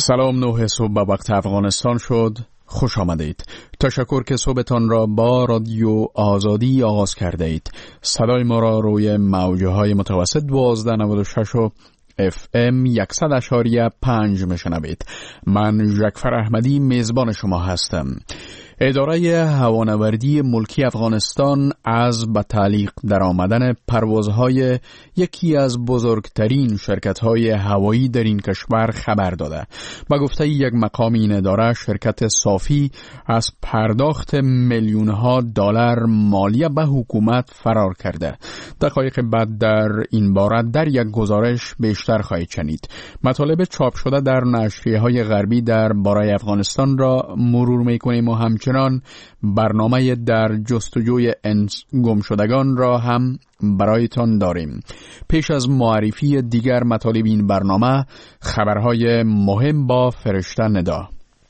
سلام، 9 صبح به وقت افغانستان شد. خوش آمدید. تشکر که صبحتان را با رادیو آزادی آغاز کرده اید. صدای ما را روی موجه های متوسط 1296 و FM 100.5 میشنوید. من جعفر احمدی میزبان شما هستم. اداره هوانوردی ملکی افغانستان از به تعلیق در آمدن پروازهای یکی از بزرگترین شرکت‌های هوایی در این کشور خبر داده. به گفته یک مقام این اداره، شرکت صافی از پرداخت میلیون‌ها دلار مالیه به حکومت فرار کرده. دقایق بعد در این باره در یک گزارش بیشتر خواهید شنید. مطالب چاپ شده در نشریه‌های غربی در باره افغانستان را مرور می‌کنیم و همچنین برنامه در جستجوی گمشدگان را هم برایتان داریم. پیش از معرفی دیگر مطالب این برنامه، خبرهای مهم با فرشته ندا.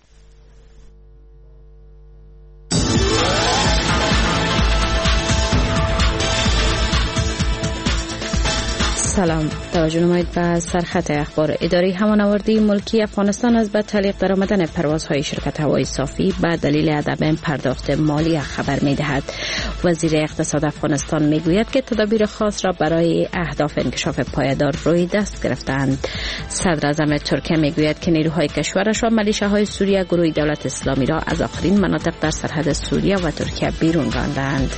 سلام، توجه نمایید به سرخط اخبار. اداره هوانوردی ملکی افغانستان از به تعلیق در آمدن پروازهای شرکت هوایی صافی به دلیل عدم پرداخت مالی خبر می دهد. وزیر اقتصاد افغانستان می گوید که تدابیر خاص را برای اهداف انکشاف پایدار روی دست گرفتند. صدر اعظم ترکیه می گوید که نیروهای کشورش و ملیشه‌های سوریه گروه دولت اسلامی را از آخرین مناطق در سرحد سوریه و ترکیه بیرون راندند.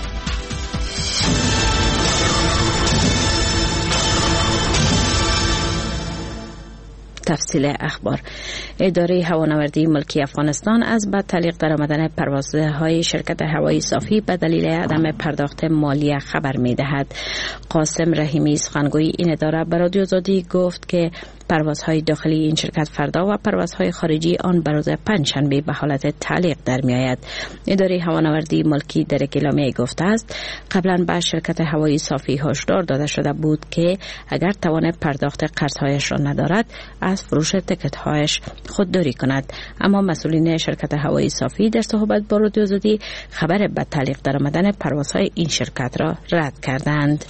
تفصیل اخبار. اداره هوانوردی ملکی افغانستان از به تعلیق در آمدن پروازهای شرکت هوایی صافی به دلیل عدم پرداخت مالی خبر می دهد. قاسم رحیمی، سخنگوی این اداره، به رادیو آزادی گفت که پروازهای داخلی این شرکت فردا و پروازهای خارجی آن به روز پنجشنبه به حالت تعلیق در می آید. اداره هوانوردی ملکی در اعلامیه گفته است قبلا به شرکت هوایی صافی هشدار داده شده بود که اگر توان پرداخت قرضهایش را ندارد از فروش تکت‌هایش خودداری کند. اما مسئولین شرکت هوایی صافی در صحبت با رادیو آزادی خبر به تعلیق در آمدن پروازهای این شرکت را رد کردند.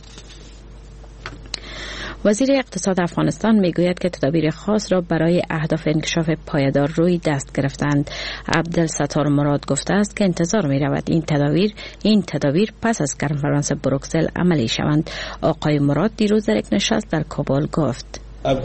وزیر اقتصاد افغانستان میگوید که تدابیر خاص را برای اهداف انکشاف پایدار روی دست گرفتند. عبدالستار مراد گفته است که انتظار می رود این تدابیر پس از کنفرانس بروکسل عملی شوند. آقای مراد دیروز در یک نشست در کابل گفت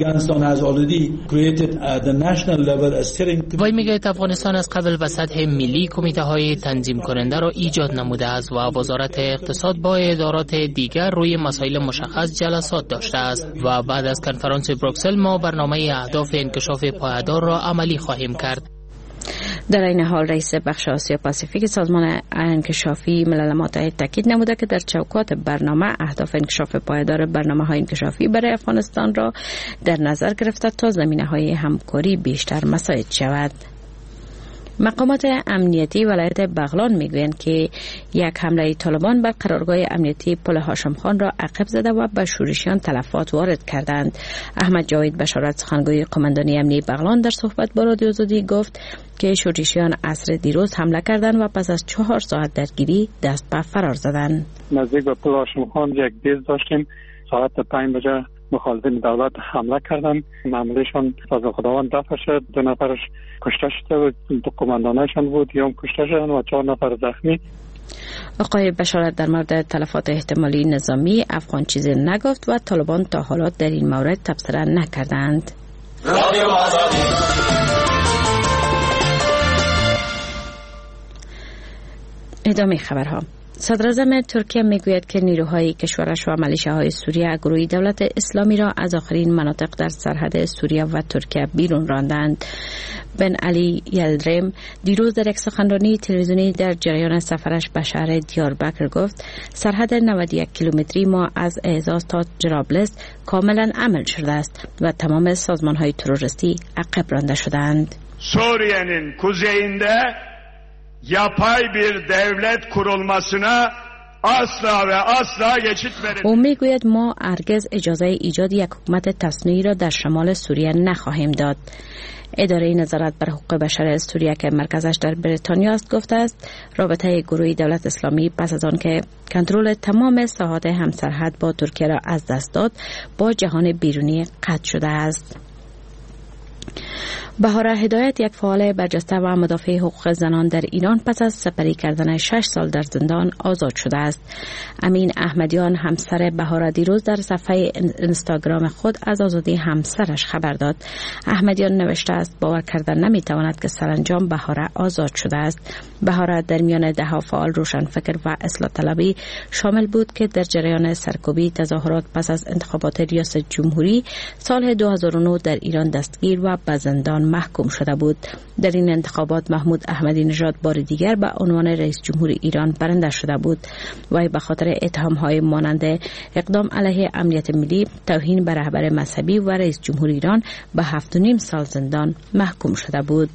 وی میگوید افغانستان از قبل به سطح ملی کمیته های تنظیم کننده را ایجاد نموده است و وزارت اقتصاد با ادارات دیگر روی مسائل مشخص جلسات داشته است و بعد از کنفرانس بروکسل ما برنامه اهداف انکشاف پایدار را عملی خواهیم کرد. در این حال رئیس بخش آسیا پاسیفیک سازمان انکشافی ملل متحد تاکید نموده که در چوکات برنامه اهداف انکشاف پایدار برنامه‌های انکشافی برای افغانستان را در نظر گرفته تا زمینه‌های همکاری بیشتر مساعد شود. مقامات امنیتی ولایت بغلان میگویند که یک حمله طالبان بر قرارگاه امنیتی پل هاشم خان را عقب زده و به شورشیان تلفات وارد کردند. احمد جاوید بشارت، سخنگوی قماندانی امنیتی بغلان، در صحبت با رادیو آزادی گفت که شورشیان عصر دیروز حمله کردند و پس از 4 ساعت درگیری دست به فرار زدند. نزدیک به پل هاشم خان یک بیز داشتیم. ساعت 5 بجه مخالفین دولت حمله کردن. معمولیشان فضل خداوند دفع شد. 2 نفرش کشته شده و 2 قماندانشان بود هم کشته شدن و 4 نفر زخمی. آقای بشارت در مورد تلفات احتمالی نظامی افغان چیزی نگفت و طالبان تا حالا در این مورد تبصره نکردند. ادامه خبرها. صدر اعظم ترکیه میگوید که نیروهای کشورش و ملیشه‌های سوریه گروه دولت اسلامی را از آخرین مناطق در سرحد سوریه و ترکیه بیرون راندند. بن علی یلدریم دیروز در یک سخنرانی تلویزیونی در جریان سفرش به شهر دیاربکر گفت سرحد 91 کیلومتری ما از اعزاز تا جرابلس کاملا عمل شده است و تمام سازمان‌های تروریستی عقب رانده شدند. Suriye'nin kuzeyinde yapay bir devlet kurulmasına asla ve asla geçit verilmez. او میگوید ما هرگز اجازه ایجاد یک حکومت تصنیعی را در شمال سوریه نخواهیم داد. اداره نظارت بر حقوق بشر سوریه که مرکزش در بریتانیا است گفته است رابطه گروه دولت اسلامی پس از آن که کنترل تمام ساحات همسرحد با ترکیه را از دست داد با جهان بیرونی قطع شده است. بهاره هدایت، یک فعال برجسته و مدافع حقوق زنان در ایران، پس از سپری کردن 6 سال در زندان آزاد شده است. امین احمدیان، همسر بهاره، دیروز در صفحه اینستاگرام خود از آزادی همسرش خبر داد. احمدیان نوشته است باور کردن نمیتواند که سرانجام بهاره آزاد شده است. بهاره در میان ده‌ها فعال روشنفکر و اصلاح طلبی شامل بود که در جریان سرکوبی تظاهرات پس از انتخابات ریاست جمهوری سال 2009 در ایران دستگیر و به زندان محکوم شده بود. در این انتخابات محمود احمدی نژاد بار دیگر به عنوان رئیس جمهور ایران برنده شده بود. وی به خاطر اتهام‌های مانند اقدام علیه امنیت ملی، توهین به رهبر مذهبی و رئیس جمهور ایران به 7.5 سال زندان محکوم شده بود.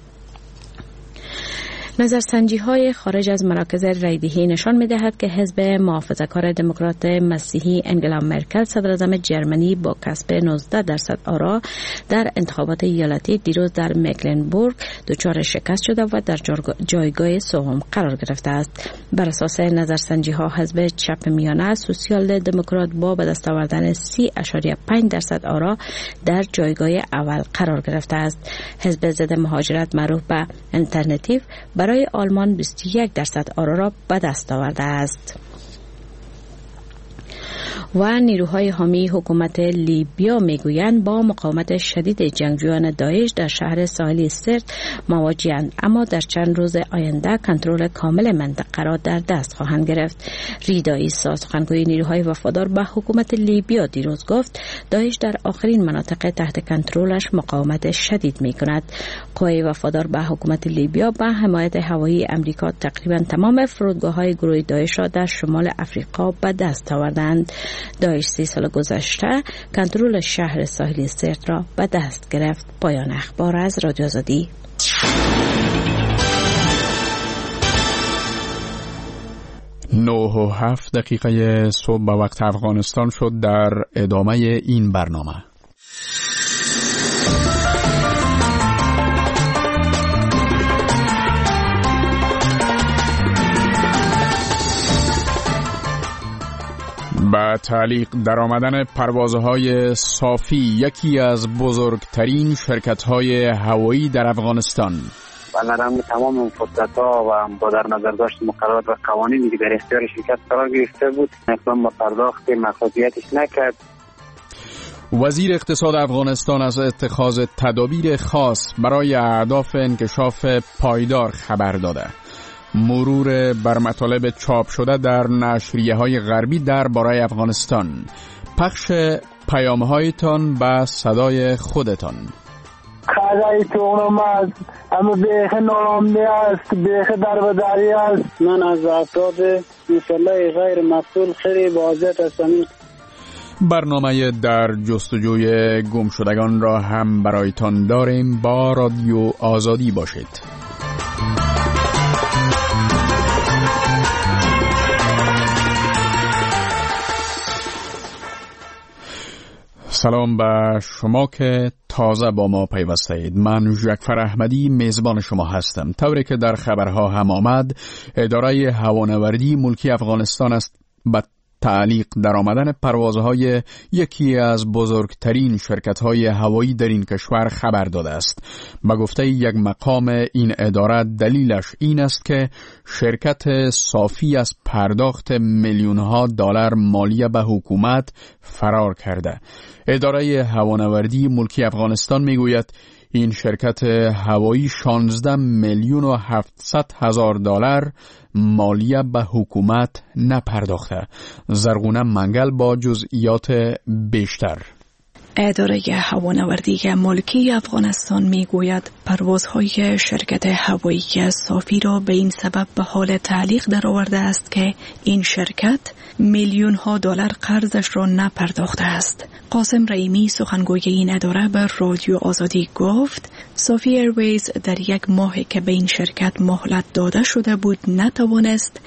نظرسنجی‌های خارج از مراکز رایدهی نشان می‌دهد که حزب محافظه‌کار دموکرات مسیحی انگلا مرکل، صدراعظم جرمنی، با کسب 19% آرا در انتخابات ایالتی دیروز در مکلنبورگ دچار شکست شده و در جایگاه سوم قرار گرفته است. بر اساس نظرسنجی‌ها حزب چپ میانه سوسیال دموکرات با به دست آوردن 30.5% آرا در جایگاه اول قرار گرفته است. حزب ضد مهاجرت معروف به آلترناتیو برای آلمان 21% آرا را به دست آورده است. و نیروهای حامی حکومت لیبیا میگویند با مقاومت شدید جنگجویان داعش در شهر ساحلی سرت مواجه‌اند، اما در چند روز آینده کنترل کامل منطقه را در دست خواهند گرفت. ریدایی، سخنگوی نیروهای وفادار به حکومت لیبیا، دیروز گفت داعش در آخرین مناطق تحت کنترلش مقاومت شدید می‌کند. قوای وفادار به حکومت لیبیا با حمایت هوایی امریکا تقریبا تمام فرودگاه‌های گروه داعش را در شمال افریقا به دست آوردند. داعش 30 سال گذشته کنترل شهر ساحلی سرت را به دست گرفت. پایان اخبار از رادیو آزادی. 9:07 صبح به وقت افغانستان شد. در ادامه این برنامه با تعلیق در آمدن پروازهای صافی، یکی از بزرگترین شرکت‌های هوایی در افغانستان، بنابراین تمام فرصت‌ها و با در نظر داشت مقررات و قوانینی که در اختیار شرکت قرار گرفته بود اقدام به پرداخت مخفیتش نکرد. وزیر اقتصاد افغانستان از اتخاذ تدابیر خاص برای اهداف انکشاف پایدار خبر داده. مرور بر مطالب چاپ شده در نشریه‌های غربی درباره افغانستان. پخش پیام‌هایتان به صدای خودتان. خدای تونم است، اما بیخ نارامنی است، بیخ دربداری است. من از افراد مسلح غیر مسئول خیلی واضح هستم. برنامه در جستجوی گم شدگان را هم برایتان داریم. با رادیو آزادی باشید. سلام به شما که تازه با ما پیوسته اید. من جعفر احمدی میزبان شما هستم. طوری که در خبرها هم آمد، اداره هوانوردی ملکی افغانستان است به تعلیق در آمدن پروازهای یکی از بزرگترین شرکت‌های هوایی در این کشور خبر داده است. به گفته یک مقام این اداره دلیلش این است که شرکت صافی از پرداخت میلیون‌ها دلار مالیه به حکومت فرار کرده. اداره هوانوردی ملکی افغانستان میگوید این شرکت هوایی 16,700,000 دلار مالیه به حکومت نپرداخته. زرغونه منگل با جزئیات بیشتر. اداره هوانوردی ملکی افغانستان میگوید پروازهای شرکت هوایی صافی را به این سبب به حال تعلیق درآورده است که این شرکت میلیون ها دلار قرضش را نپرداخته است. قاسم رحیمی سخنگوی این اداره به رادیو آزادی گفت صافی ایرویز در یک ماهی که به این شرکت مهلت داده شده بود نتوانست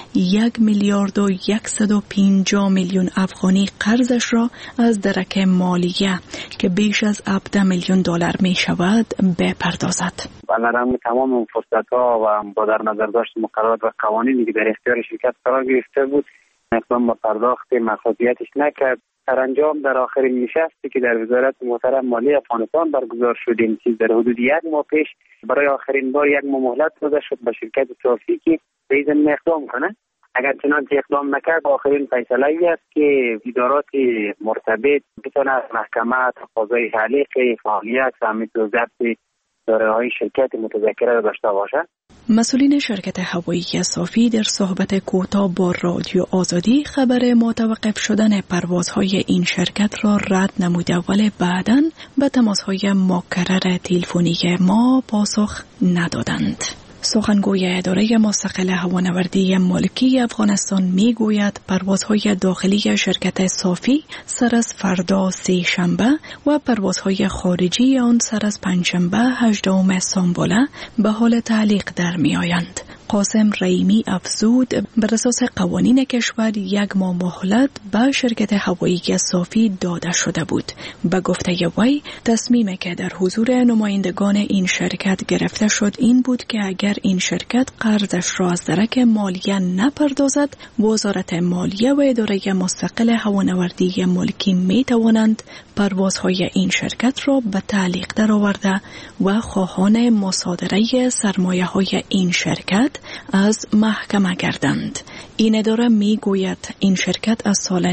1,150,000,000 افغانی قرضش را از درک مالیه که بیش از 17 میلیون دلار می شود بپردازد. بنابراین تمام اون فرصت‌ها و با در نظر داشت مقررات و قوانینی که در اختیار شرکت قرار گرفته بود اقدام به پرداخت مخاطیاتش نکرد. سرانجام در آخرین نشستی که در وزارت محترم مالی افغانستان برگزار شد، این چیز در حدود 1 ماه پیش، برای آخرین بار 1 ماه مهلت داده شد به شرکت صافی که به این زمینه اقدام کنه. اگر چنانچه اقدام نکرد، آخرین فیصله ای است که ادارات مرتبط بتونه محکمه تقاضای تعلیق فعالیت و همینطور ضبط دارایی‌های شرکت متذکره را داشته باشد. مسئولین شرکت هوایی صافی در صحبت کوتاه با رادیو آزادی خبر متوقف شدن پروازهای این شرکت را رد نموده، ولی بعداً به تماسهای مکرر تلفنی ما پاسخ ندادند. سخنگوی اداره مستقل هوانوردی ملکی افغانستان می گوید پروازهای داخلی شرکت صافی سر از فردا 3 شنبه و پروازهای خارجی آن سر از 5 شنبه 18 سانبوله به حال تعلیق در می آیند. قاسم رحیمی افزود بر اساس قوانین کشور 1 ماه مهلت به شرکت هوایی صافی داده شده بود. به گفته وی تصمیمی که در حضور نمایندگان این شرکت گرفته شد این بود که اگر این شرکت قرضش را از درک مالیه نپردازد، وزارت مالیه و اداره مستقل هوانوردی ملکی می توانند پروازهای این شرکت را به تعلیق درآورده و خواهان مصادره سرمایه‌های این شرکت از محکمه گردند. این اداره می گوید این شرکت از سال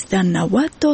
1390 تا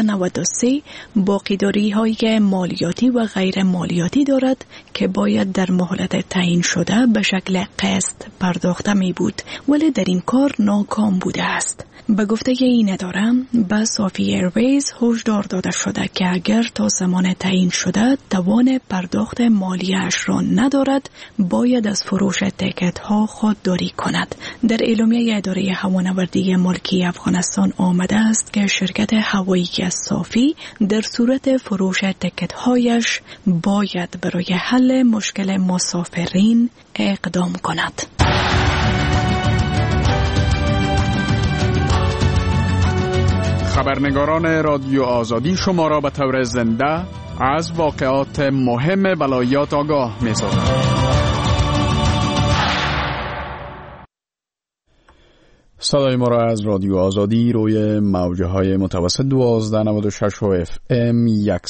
1393 باقیداری های مالیاتی و غیر مالیاتی دارد که باید در مهلت تعیین شده به شکل قسط پرداخته می بود، ولی در این کار ناکام بوده است. به گفته این اداره به صافی ایرویز هشدار داده شده که اگر تا زمان تعیین شده توان پرداخت مالیه‌اش را ندارد، باید از فروش تیکت ها خودداری کند. در اعلامیه اداره هوانوردی ملکی افغانستان آمده است که شرکت هوایی صافی در صورت فروش تیکت هایش باید برای حل مشکل مسافرین اقدام کند. خبرنگاران رادیو آزادی شما را به طور زنده از واقعات مهم ولایات آگاه می‌سازند. صدای ما را از رادیو آزادی روی موجهای متوسط 1296 و FM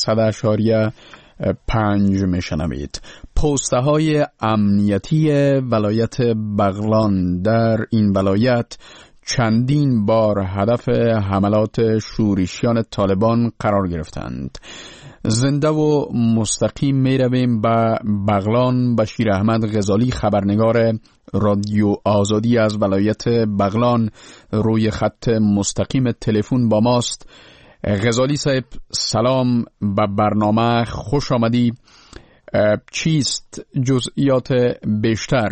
100.5 میشنوید. پسته های امنیتی ولایت بغلان در این ولایت چندین بار هدف حملات شورشیان طالبان قرار گرفتند. زنده و مستقیم می رویم به بغلان. بشیر احمد غزالی خبرنگار رادیو آزادی از ولایت بغلان روی خط مستقیم تلفن با ماست. غزالی صاحب سلام، به برنامه خوش آمدی. چیست جزئیات بیشتر؟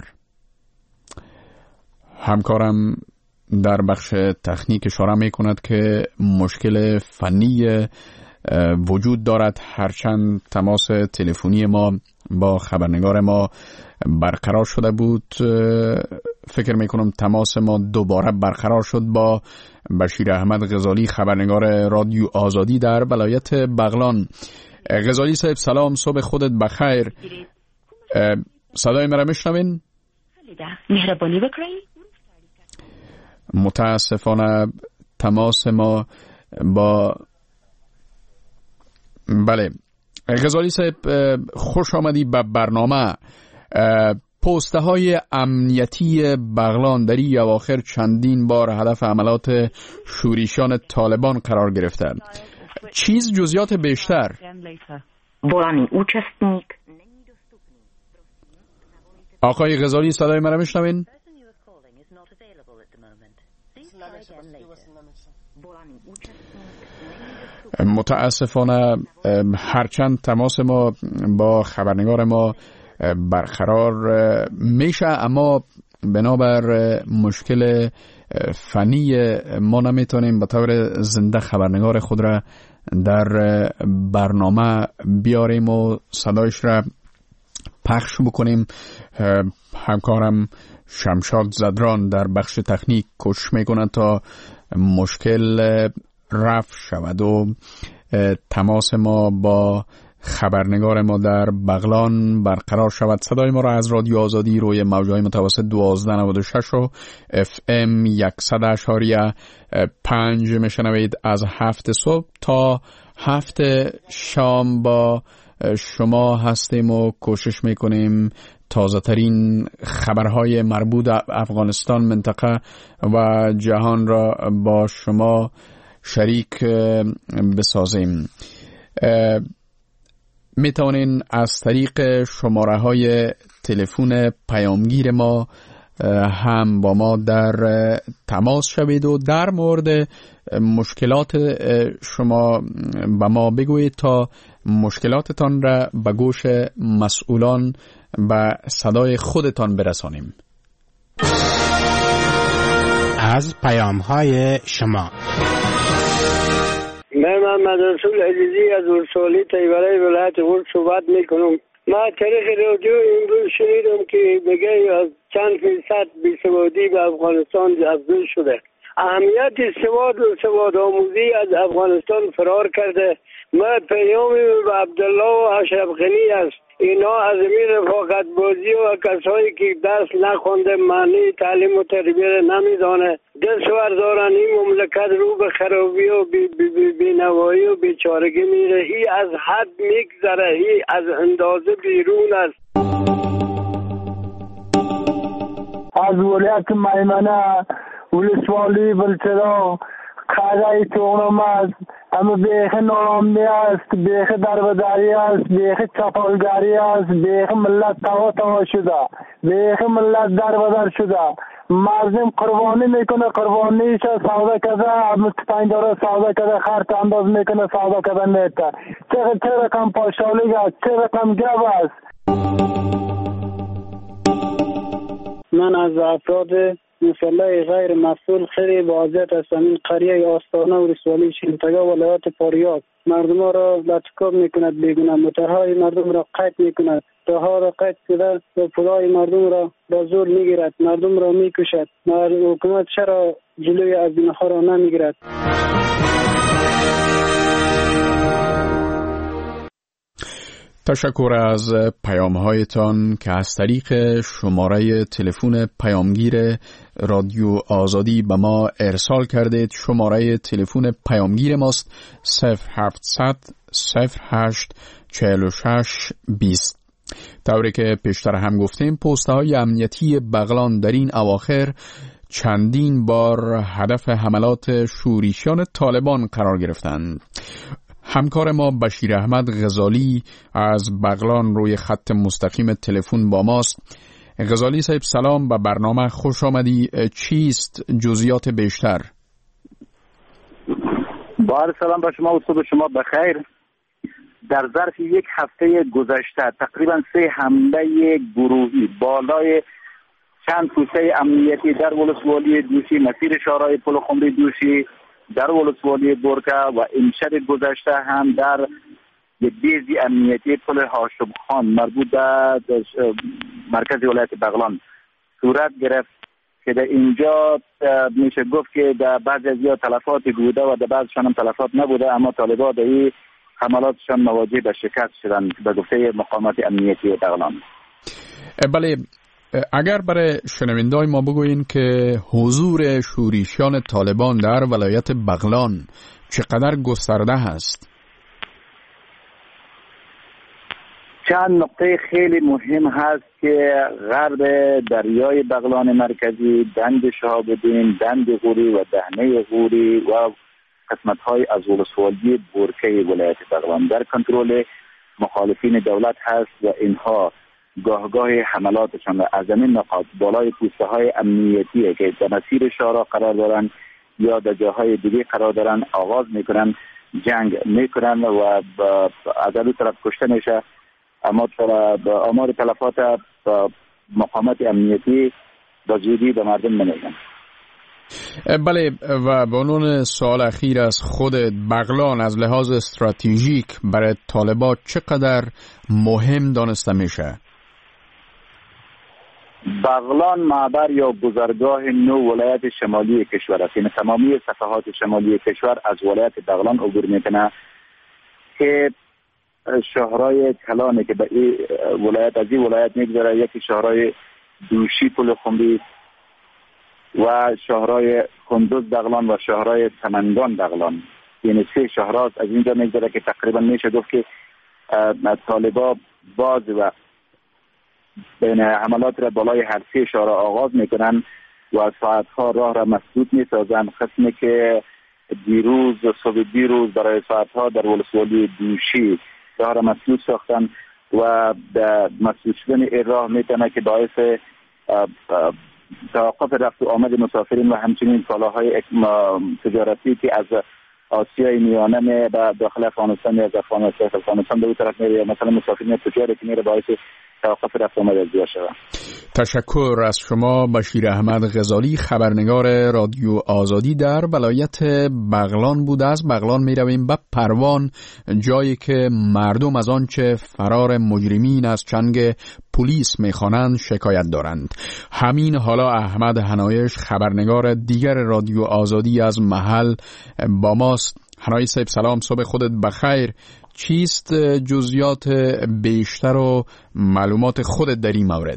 همکارم در بخش تکنیک اشاره می کند که مشکل فنی وجود دارد، هرچند تماس تلفنی ما با خبرنگار ما برقرار شده بود. فکر می کنم تماس ما دوباره برقرار شد با بشیر احمد غزالی خبرنگار رادیو آزادی در ولایت بغلان. غزالی صاحب سلام، صبح خودت بخیر. صدای مرا میشنوین؟ مهربانی بکنید. متاسفانه تماس ما با بله. غزالی صاحب خوش آمدی به برنامه. پسته های امنیتی بغلان در این اواخر چندین بار هدف حملات شورشیان طالبان قرار گرفتند. چیز جزئیات بیشتر؟ آقای غزالی صدای مرا میشنوین؟ متاسفانه هرچند تماس ما با خبرنگار ما برقرار میشه، اما بنابر مشکل فنی ما نمیتونیم به طور زنده خبرنگار خود را در برنامه بیاریم و صدایش را پخش بکنیم. همکارم شمشاد زدران در بخش تکنیک کوشش میکنه تا مشکل رفع شود و تماس ما با خبرنگار ما در بغلان برقرار شود. صدای ما را از رادیو آزادی روی موج‌های متوسط 1296 و FM 100.5 میشنوید. از 7 صبح تا 7 شام با شما هستیم و کوشش میکنیم تازه ترین خبرهای مربوط افغانستان، منطقه و جهان را با شما شریک بسازیم. می توانین از طریق شماره های تلفن پیامگیر ما هم با ما در تماس شوید و در مورد مشکلات شما با ما بگویید تا مشکلاتتان را به گوش مسئولان به صدای خودتان برسانیم. از پیام‌های شما. من محمد رسول عزیزی از ورسولی طیبره ولایت ورد صحبت میکنم. ما طریق رادیو امروز شنیدم که میگه از چند فیصد بیسوادی به افغانستان افزایش شده. اهمیت سواد و سواد آموزی از افغانستان فرار کرده. ما پیامی به عبدالله و اشرف غنی است. اینا از این رفاقت بازی و کسایی که دست نخونده معنی تعلیم و تربیه نمیدانه دست وردارن این مملکت رو به خرابی و بینوایی و بیچارگی میره. ای از حد میگذره، ای از اندازه بیرون است. از ولایت میمنه ولسوالی بلچرا خدای تونم است، اما بیخ نامنی است، بیخ دربداری است، بیخ چپالگاری است، بیخ ملت توا شده، بیخ ملت دربدر شده. مردم قربانی میکنه، قربانیش سودا کرده، پنجره سودا کرده، خرط انداز میکنه، سودا کرده میته. چه رقم پاشالی است، چه رقم گب است. من از افراد مسلح غیر مسئول خیلی واضح هستم. این قریه آستانه و رسوالی شینتگا ولایت فاریاب مردم را لطکاب میکند، بیگونه موترهای مردم را قید میکند، راه را قید کرده و پولای مردم را با زور میگیرد، مردم را میکشد. حکومت چرا جلوی از اینها را نمیگیرد؟ تشکر از پیام‌هایتان که از طریق شماره تلفن پیامگیر رادیو آزادی به ما ارسال کردید. شماره تلفن پیامگیر ماست 0700 08 46 20. طوری که پیشتر هم گفتیم پست‌های امنیتی بغلان در این اواخر چندین بار هدف حملات شورشیان طالبان قرار گرفتند. همکار ما بشیر احمد غزالی از بغلان روی خط مستقیم تلفن با ماست. غزالی صاحب سلام، به برنامه خوش آمدی. چیست جزئیات بیشتر؟ با عرض سلام به شما و صبح شما بخیر. در ظرف یک هفته گذشته تقریبا 3 حمله گروهی بالای چند پوسته امنیتی در ولسوالی دوشی، مسیر شارای پل خمری دوشی، در ولسوالی برکه و امشب گذشته هم در بیزی امنیتی پل هاشم خان مربوط به مرکز ولایت بغلان صورت گرفت که در اینجا میشه گفت که در بعضی از یا تلفات بوده و در بعضشان هم تلفات نبوده، اما طالبان در این حملاتشان مواجه به شکست شدند به گفته مقامات امنیتی بغلان. بله، اگر برای شنونده‌های ما بگوین که حضور شورشیان طالبان در ولایت بغلان چقدر گسترده هست؟ چند نقطه خیلی مهم هست که غرب دریای بغلان مرکزی، دند شهاب‌الدین، دند غوری و دهنه غوری و قسمت‌های از ولسوالی برکه ولایت بغلان در کنترل مخالفین دولت هست و اینها گاه حملاتشان را از زمین نقاط بالای پوسته های امنیتی که در مسیر شارع قرار دارن یا در جاهای دیگه قرار دارن آغاز میکنن، جنگ میکنن و از اون طرف کشته میشه. اما آمار تلفات مقامات امنیتی با زودی به مردم نمیگن. بله، و به عنوان سوال اخیر از خود بغلان از لحاظ استراتژیک برای طالبان چقدر مهم دانسته میشه؟ بغلان معبر یا گذرگاه نو ولایت شمالی کشور است، یعنی تمامی صفحات شمالی کشور از ولایت بغلان عبور میکنه که شهرهای کلانه که به این ولایت از این ولایت میگذره، یکی شهرهای دوشی پل خمری و شهرهای کندوز دغلان و شهرهای سمنگان دغلان. یعنی 3 شهرها از اینجا میگذره که تقریبا میشه گفت که طالبا باز و بین حملات را بالای هر 3 شهر آغاز میکنن و ساعتها راه را مسدود میسازن. قسمی که صبح دیروز برای ساعتها در ولسوالی دوشی راه را مسدود ساختن و مسدود شدن این راه میتونه که باعث توقف رفت و آمد مسافرین و همچنین کالاهای تجارتی که از آسیای میانه به داخل افغانستان یا از افغانستان به اون طرف میره، مثلا مسافرین تجاری که میره باعث توقف رفت و آمد از جا شود. تشکر از شما بشیر احمد غزالی، خبرنگار رادیو آزادی در ولایت بغلان بود. از بغلان می رویم به پروان، جایی که مردم از آنچه فرار مجرمین از چنگ پلیس میخوانند شکایت دارند. همین حالا احمد حنایش، خبرنگار دیگر رادیو آزادی از محل با ماست. حنایش صاحب سلام، صبح خودت بخیر. چیست جزئیات بیشتر و معلومات خودت در این مورد؟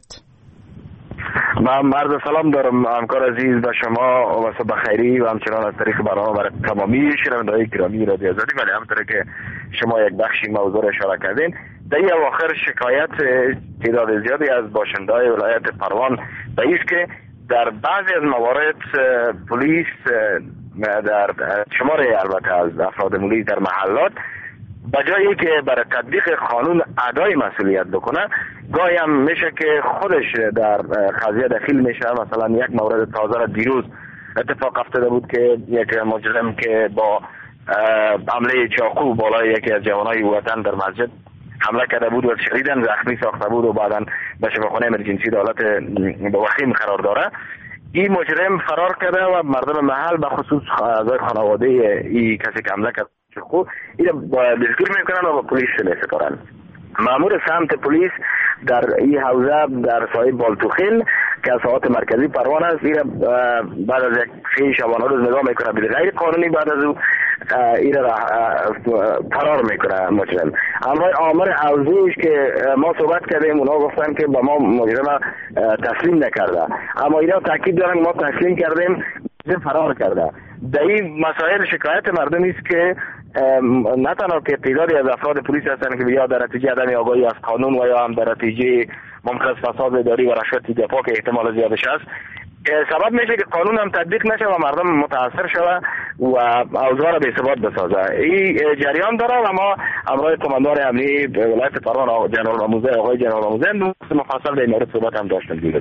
من عرض سلام دارم همکار عزیز به شما و صبح خیری و همچنان از طریق برنامه برای تمامی شنونده‌های گرامی رادیو آزادی. ولی همونطور که شما یک بخشی موضوع را اشاره کردین، در این اواخر شکایت تعداد زیادی از باشنده‌های ولایت پروان به این است که در بعضی از موارد پلیس در شمار البته از افراد مولی در محلات به جایی که برای تطبیق قانون ادای مسئولیت بکنه، گاهی هم میشه که خودش در قضیه دخیل میشه. مثلا یک مورد تازه را دیروز اتفاق افتاده بود که یک مجرم که با حمله چاقو بالای یکی از جوانای وطن در مسجد حمله کرده بود و شدیداً زخمی ساخته بود و بعداً به شفاخانه امرجنسی دولت وخیم قرار داره. این مجرم فرار کرده و مردم محل به خصوص اعضای خانواده این کسی که حمله کرد این دستگیر میکنن و با پلیس میسپارن. مامور سمت پلیس در این حوزه در سایه بالتوخیل که از ساحات مرکزی پروان است، این بعد از یک 3 شبانه روز نگاه میکنه به غیر قانونی، بعد از او این را فرار میکنه مجرم. اما آمر حوزه‌اش که ما صحبت کردیم اونها گفتن که با ما مجرم تسلیم نکرده، اما اینا تاکید دارن ما تسلیم کردیم، فرار کرده. در این مسائل شکایت مردم است که نه تنها که تعدادی از افراد پلیس هستند که یا در نتیجه عدم آگاهی از قانون و یا هم در نتیجه ممکن فساد اداری و رشوت دفاع که احتمال زیادش است سبب میشه که قانون هم تطبیق نشه و مردم متاثر شوه و اوضاع را بی‌ثبات بسازه. این جریان داره و ما همراه کماندار امنیتی ولایت پروان جنرال آقای جنرال آموزه مفصل در این مورد صحبت هم داشتیم.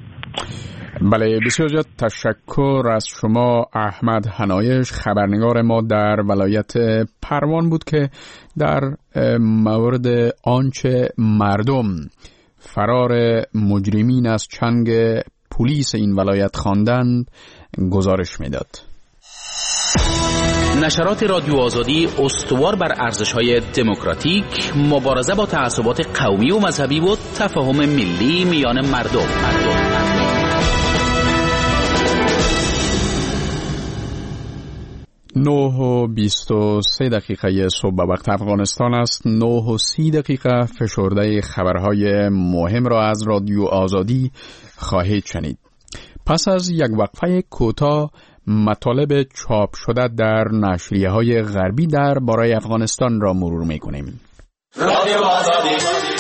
بله، بسیار زیاد تشکر از شما احمد حنایش، خبرنگار ما در ولایت پروان بود که در مورد آنچه مردم فرار مجرمین از چنگ پلیس این ولایت خواندند گزارش میداد. نشرات رادیو آزادی استوار بر ارزش‌های دموکراتیک، مبارزه با تعصبات قومی و مذهبی و تفاهم ملی میان مردم. 9:23 صبح به وقت افغانستان است. 9:30 فشرده خبرهای مهم را از رادیو آزادی خواهید شنید. پس از یک وقفه کوتاه مطالب چاپ شده در نشریه‌های غربی در باره افغانستان را مرور می‌کنیم. رادیو آزادی.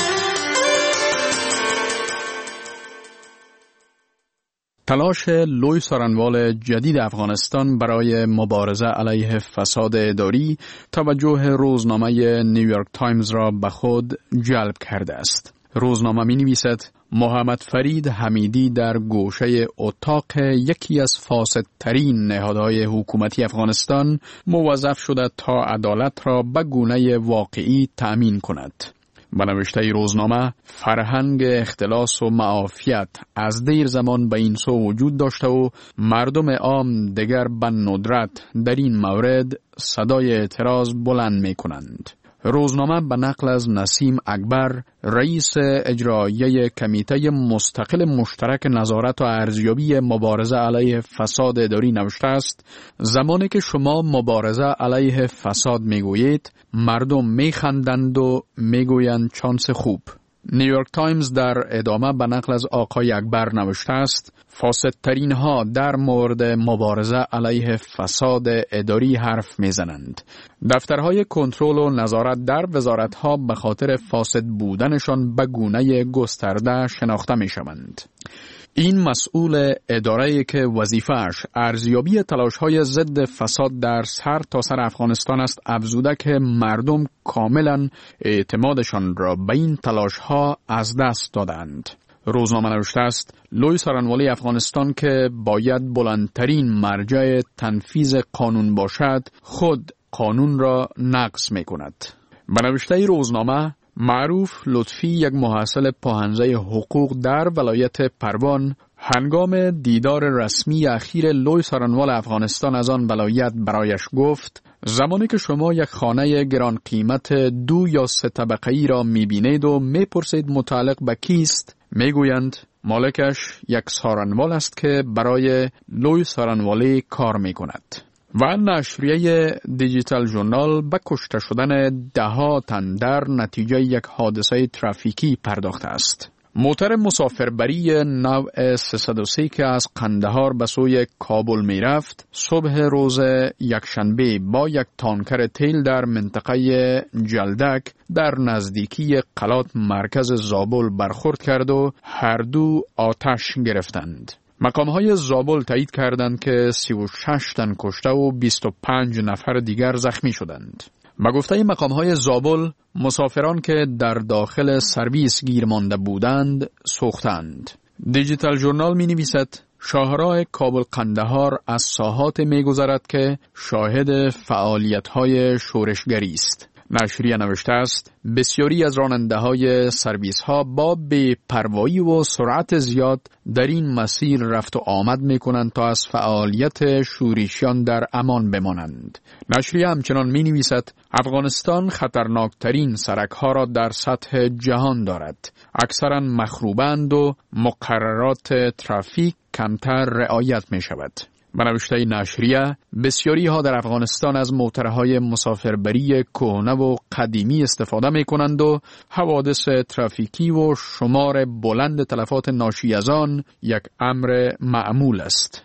تلاش لوی سارنوال جدید افغانستان برای مبارزه علیه فساد اداری توجه روزنامه نیویورک تایمز را به خود جلب کرده است. روزنامه می نویسد محمد فرید حمیدی در گوشه اتاق یکی از فاسدترین نهادهای حکومتی افغانستان موظف شده تا عدالت را به گونه واقعی تأمین کند. به نوشته روزنامه، فرهنگ اختلاس و معافیت از دیر زمان به این سو وجود داشته و مردم عام دیگر به ندرت در این مورد صدای اعتراض بلند می کنند. روزنامه به نقل از نسیم اکبر رئیس اجرایی کمیته مستقل مشترک نظارت و ارزیابی مبارزه علیه فساد اداری نوشته است: زمانی که شما مبارزه علیه فساد میگویید، مردم میخندند و میگویند چانس خوب. نیویورک تایمز در ادامه به نقل از آقای اکبر نوشته است: فاسدترین ها در مورد مبارزه علیه فساد اداری حرف میزنند. دفترهای کنترل و نظارت در وزارتها به خاطر فاسد بودنشان به گونه گسترده شناخته میشوند. این مسئول اداره‌ای که وظیفه‌اش ارزیابی تلاش‌های ضد فساد در سر تا سر افغانستان است، افزوده که مردم کاملا اعتمادشان را به این تلاش‌ها از دست دادند. روزنامه نوشته است: لوی سارنوالی افغانستان که باید بلندترین مرجع تنفیذ قانون باشد، خود قانون را نقض می‌کند. به نوشته روزنامه، معروف لطفی، یک محصل پاهنجه حقوق در ولایت پروان، هنگام دیدار رسمی اخیر لوی سارنوال افغانستان از آن ولایت برایش گفت: زمانی که شما یک خانه گران قیمت 2 یا 3 طبقه‌ای را می‌بینید و می‌پرسید متعلق به کیست، میگویند مالکش یک سارنوال است که برای لوی سارنوالی کار می‌کند. و نشریه دیجیتال ژورنال به کشته شدن 10 تن در نتیجه یک حادثه ترافیکی پرداخته است. موتر مسافربری نوع 303 که از قندهار به سوی کابل می رفت، صبح روز یکشنبه با یک تانکر تیل در منطقه جلدک در نزدیکی قلات مرکز زابل برخورد کرد و هر دو آتش گرفتند. مقام‌های زابل تایید کردند که 36 تن کشته و 25 نفر دیگر زخمی شدند. به گفته مقام‌های زابل، مسافران که در داخل سرویس گیر مانده بودند سوختند. دیجیتال ژورنال می‌نویسد: شاهراه کابل قندهار از ساحات می‌گذرد که شاهد فعالیت‌های شورشگری است. نشریه نوشته است: بسیاری از راننده‌های سرویس‌ها با بی‌پروایی و سرعت زیاد در این مسیر رفت و آمد می‌کنند تا از فعالیت شورشیان در امان بمانند. نشریه همچنان می‌نویسد: افغانستان خطرناکترین سرک‌ها را در سطح جهان دارد. اکثراً مخروبند و مقررات ترافیک کمتر رعایت می‌شود. به نوشته نشریه، بسیاری ها در افغانستان از موترهای مسافربری کهنه و قدیمی استفاده می کنند و حوادث ترافیکی و شمار بلند تلفات ناشی از آن یک امر معمول است.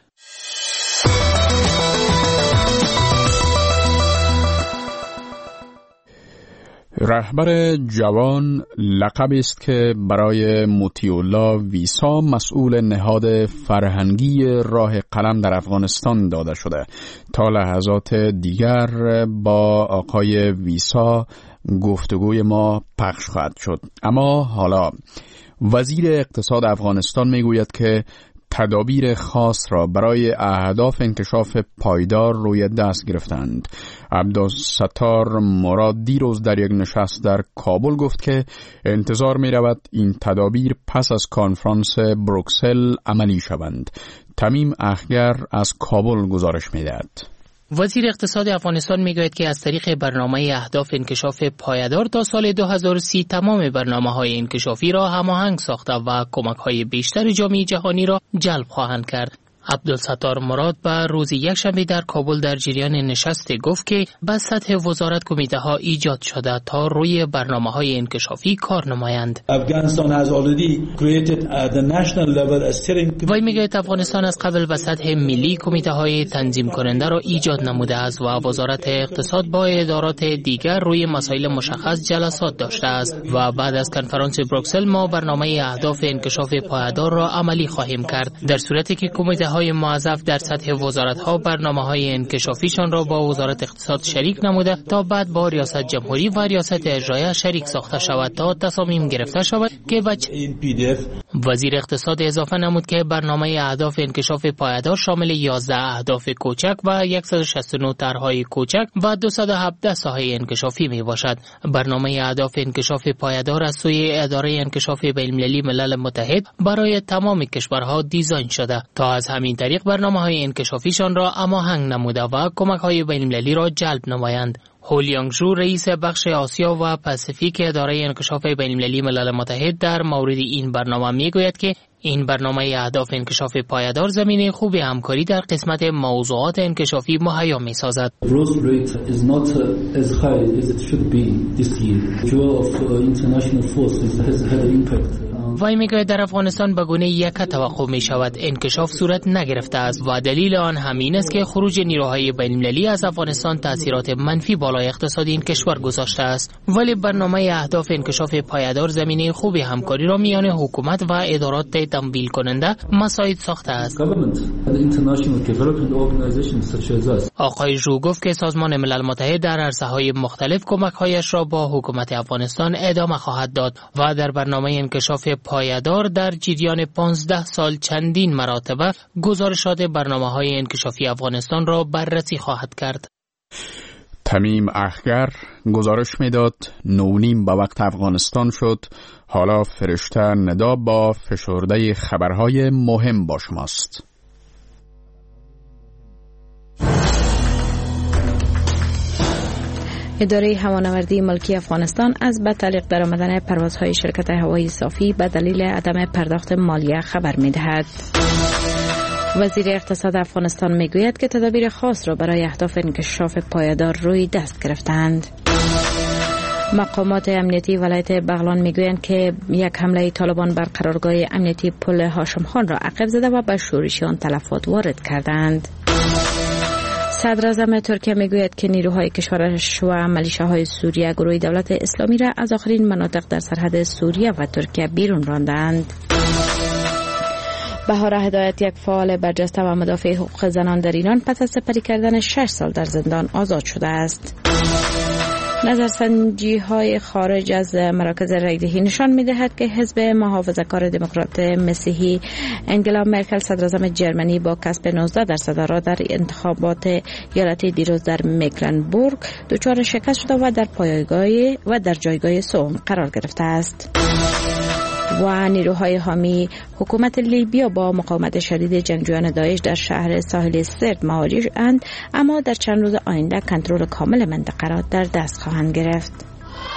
رهبر جوان لقبی است که برای مطیع‌الله ویسا مسئول نهاد فرهنگی راه قلم در افغانستان داده شده. تا لحظات دیگر با آقای ویسا گفتگوی ما پخش خواهد شد. اما حالا وزیر اقتصاد افغانستان میگوید که تدابیر خاص را برای اهداف انکشاف پایدار روی دست گرفتند. عبدالستار مراد دیروز در یک نشست در کابل گفت که انتظار می رود این تدابیر پس از کنفرانس بروکسل عملی شوند. تمیم اخگر از کابل گزارش می دهد. وزیر اقتصاد افغانستان میگوید که از طریق برنامه اهداف انکشاف پایدار تا سال 2030 تمام برنامه‌های انکشافی را هماهنگ ساخته و کمک‌های بیشتر جامعه جهانی را جلب خواهند کرد. عبدالستار مراد به روز یکشنبه در کابل در جریان نشست گفت که به سطح وزارت کمیته ها ایجاد شده تا روی برنامه‌های انکشافی کار نمایند. وی میگوید افغانستان از قبل به سطح ملی کمیته های تنظیم کننده را ایجاد نموده است و وزارت اقتصاد با ادارات دیگر روی مسائل مشخص جلسات داشته است و بعد از کنفرانس بروکسل ما برنامه اهداف انکشاف پایدار را عملی خواهیم کرد. در صورتی که کمیته های موظف در سطح وزارت ها برنامه‌های انکشافیشان را با وزارت اقتصاد شریک نموده تا بعد با ریاست جمهوری و ریاست اجرایی شریک ساخته شود تا تصامیم گرفته شود که وزیر اقتصاد اضافه نمود که برنامه اهداف انکشاف پایدار شامل 11 اهداف کوچک و 169 طرح‌های کوچک و 217 ساحه انکشافی می باشد. برنامه اهداف انکشاف پایدار از سوی اداره انکشاف بین‌المللی ملل متحد برای تمام کشورها دیزاین شده تا از همین طریق برنامه‌های انکشافیشان را هماهنگ نموده و کمک‌های بین‌المللی را جلب نمایند. هو لیانگژو رئیس بخش آسیا و پاسیفیک اداره انکشاف بین‌المللی ملل متحد در مورد این برنامه میگوید که این برنامه اهداف انکشاف پایدار زمینه خوب همکاری در قسمت موضوعات انکشافی مهیا می‌سازد. وی میگوید در افغانستان به گونه یک توقع می شود انکشاف صورت نگرفته است و دلیل آن همین است که خروج نیروهای بین‌المللی از افغانستان تاثیرات منفی بالای اقتصادی این کشور گذاشته است. ولی برنامه اهداف انکشاف پایدار زمینه خوب همکاری را میان حکومت و ادارات تمویل کننده مساعد ساخته است. آقای ژو گفت که سازمان ملل متحد در عرصه‌های مختلف کمک‌هایش را با حکومت افغانستان ادامه خواهد داد و در برنامه انکشاف پایدار در جریان 15 سال چندین مراتبه گزارشات برنامه‌های انکشافی افغانستان را بررسی خواهد کرد. تمیم اخگر گزارش میداد 9:30 به وقت افغانستان شد. حالا فرشته ندا با فشرده خبرهای مهم با شماست. اداره هوانوردی ملکی افغانستان از به تعلیق درآمدن پروازهای شرکت هوایی صافی به دلیل عدم پرداخت مالیه خبر می‌دهد. وزیر اقتصاد افغانستان میگوید که تدابیر خاص را برای اهداف انکشاف پایدار روی دست گرفتند. مقامات امنیتی ولایت بغلان میگویند که یک حمله طالبان بر قرارگاه امنیتی پل هاشم خان را عقب زده و به شورشیان تلفات وارد کردند. صدر اعظم ترکیه میگوید که نیروهای کشورش و ملیشه‌های سوریه گروه دولت اسلامی را از آخرین مناطق در سرحد سوریه و ترکیه بیرون راندند. بهار هدایت، یک فعال برجسته و مدافع حقوق زنان در ایران، پس از سپری کردن 6 سال در زندان آزاد شده است. نظرسنجی های خارج از مراکز رایدهی نشان می دهد که حزب محافظه‌کار دموکرات مسیحی انگلا مرکل صدراعظم جرمنی با کسب 19% آرا در انتخابات ایالتی دیروز در میکلنبورگ دچار شکست شده و در جایگاه سوم قرار گرفته است. و نیروهای حامی حکومت لیبیا با مقاومت شدید جنگجویان داعش در شهر ساحلی سرت مواجه‌اند، اما در چند روز آینده کنترل کامل منطقه را در دست خواهند گرفت.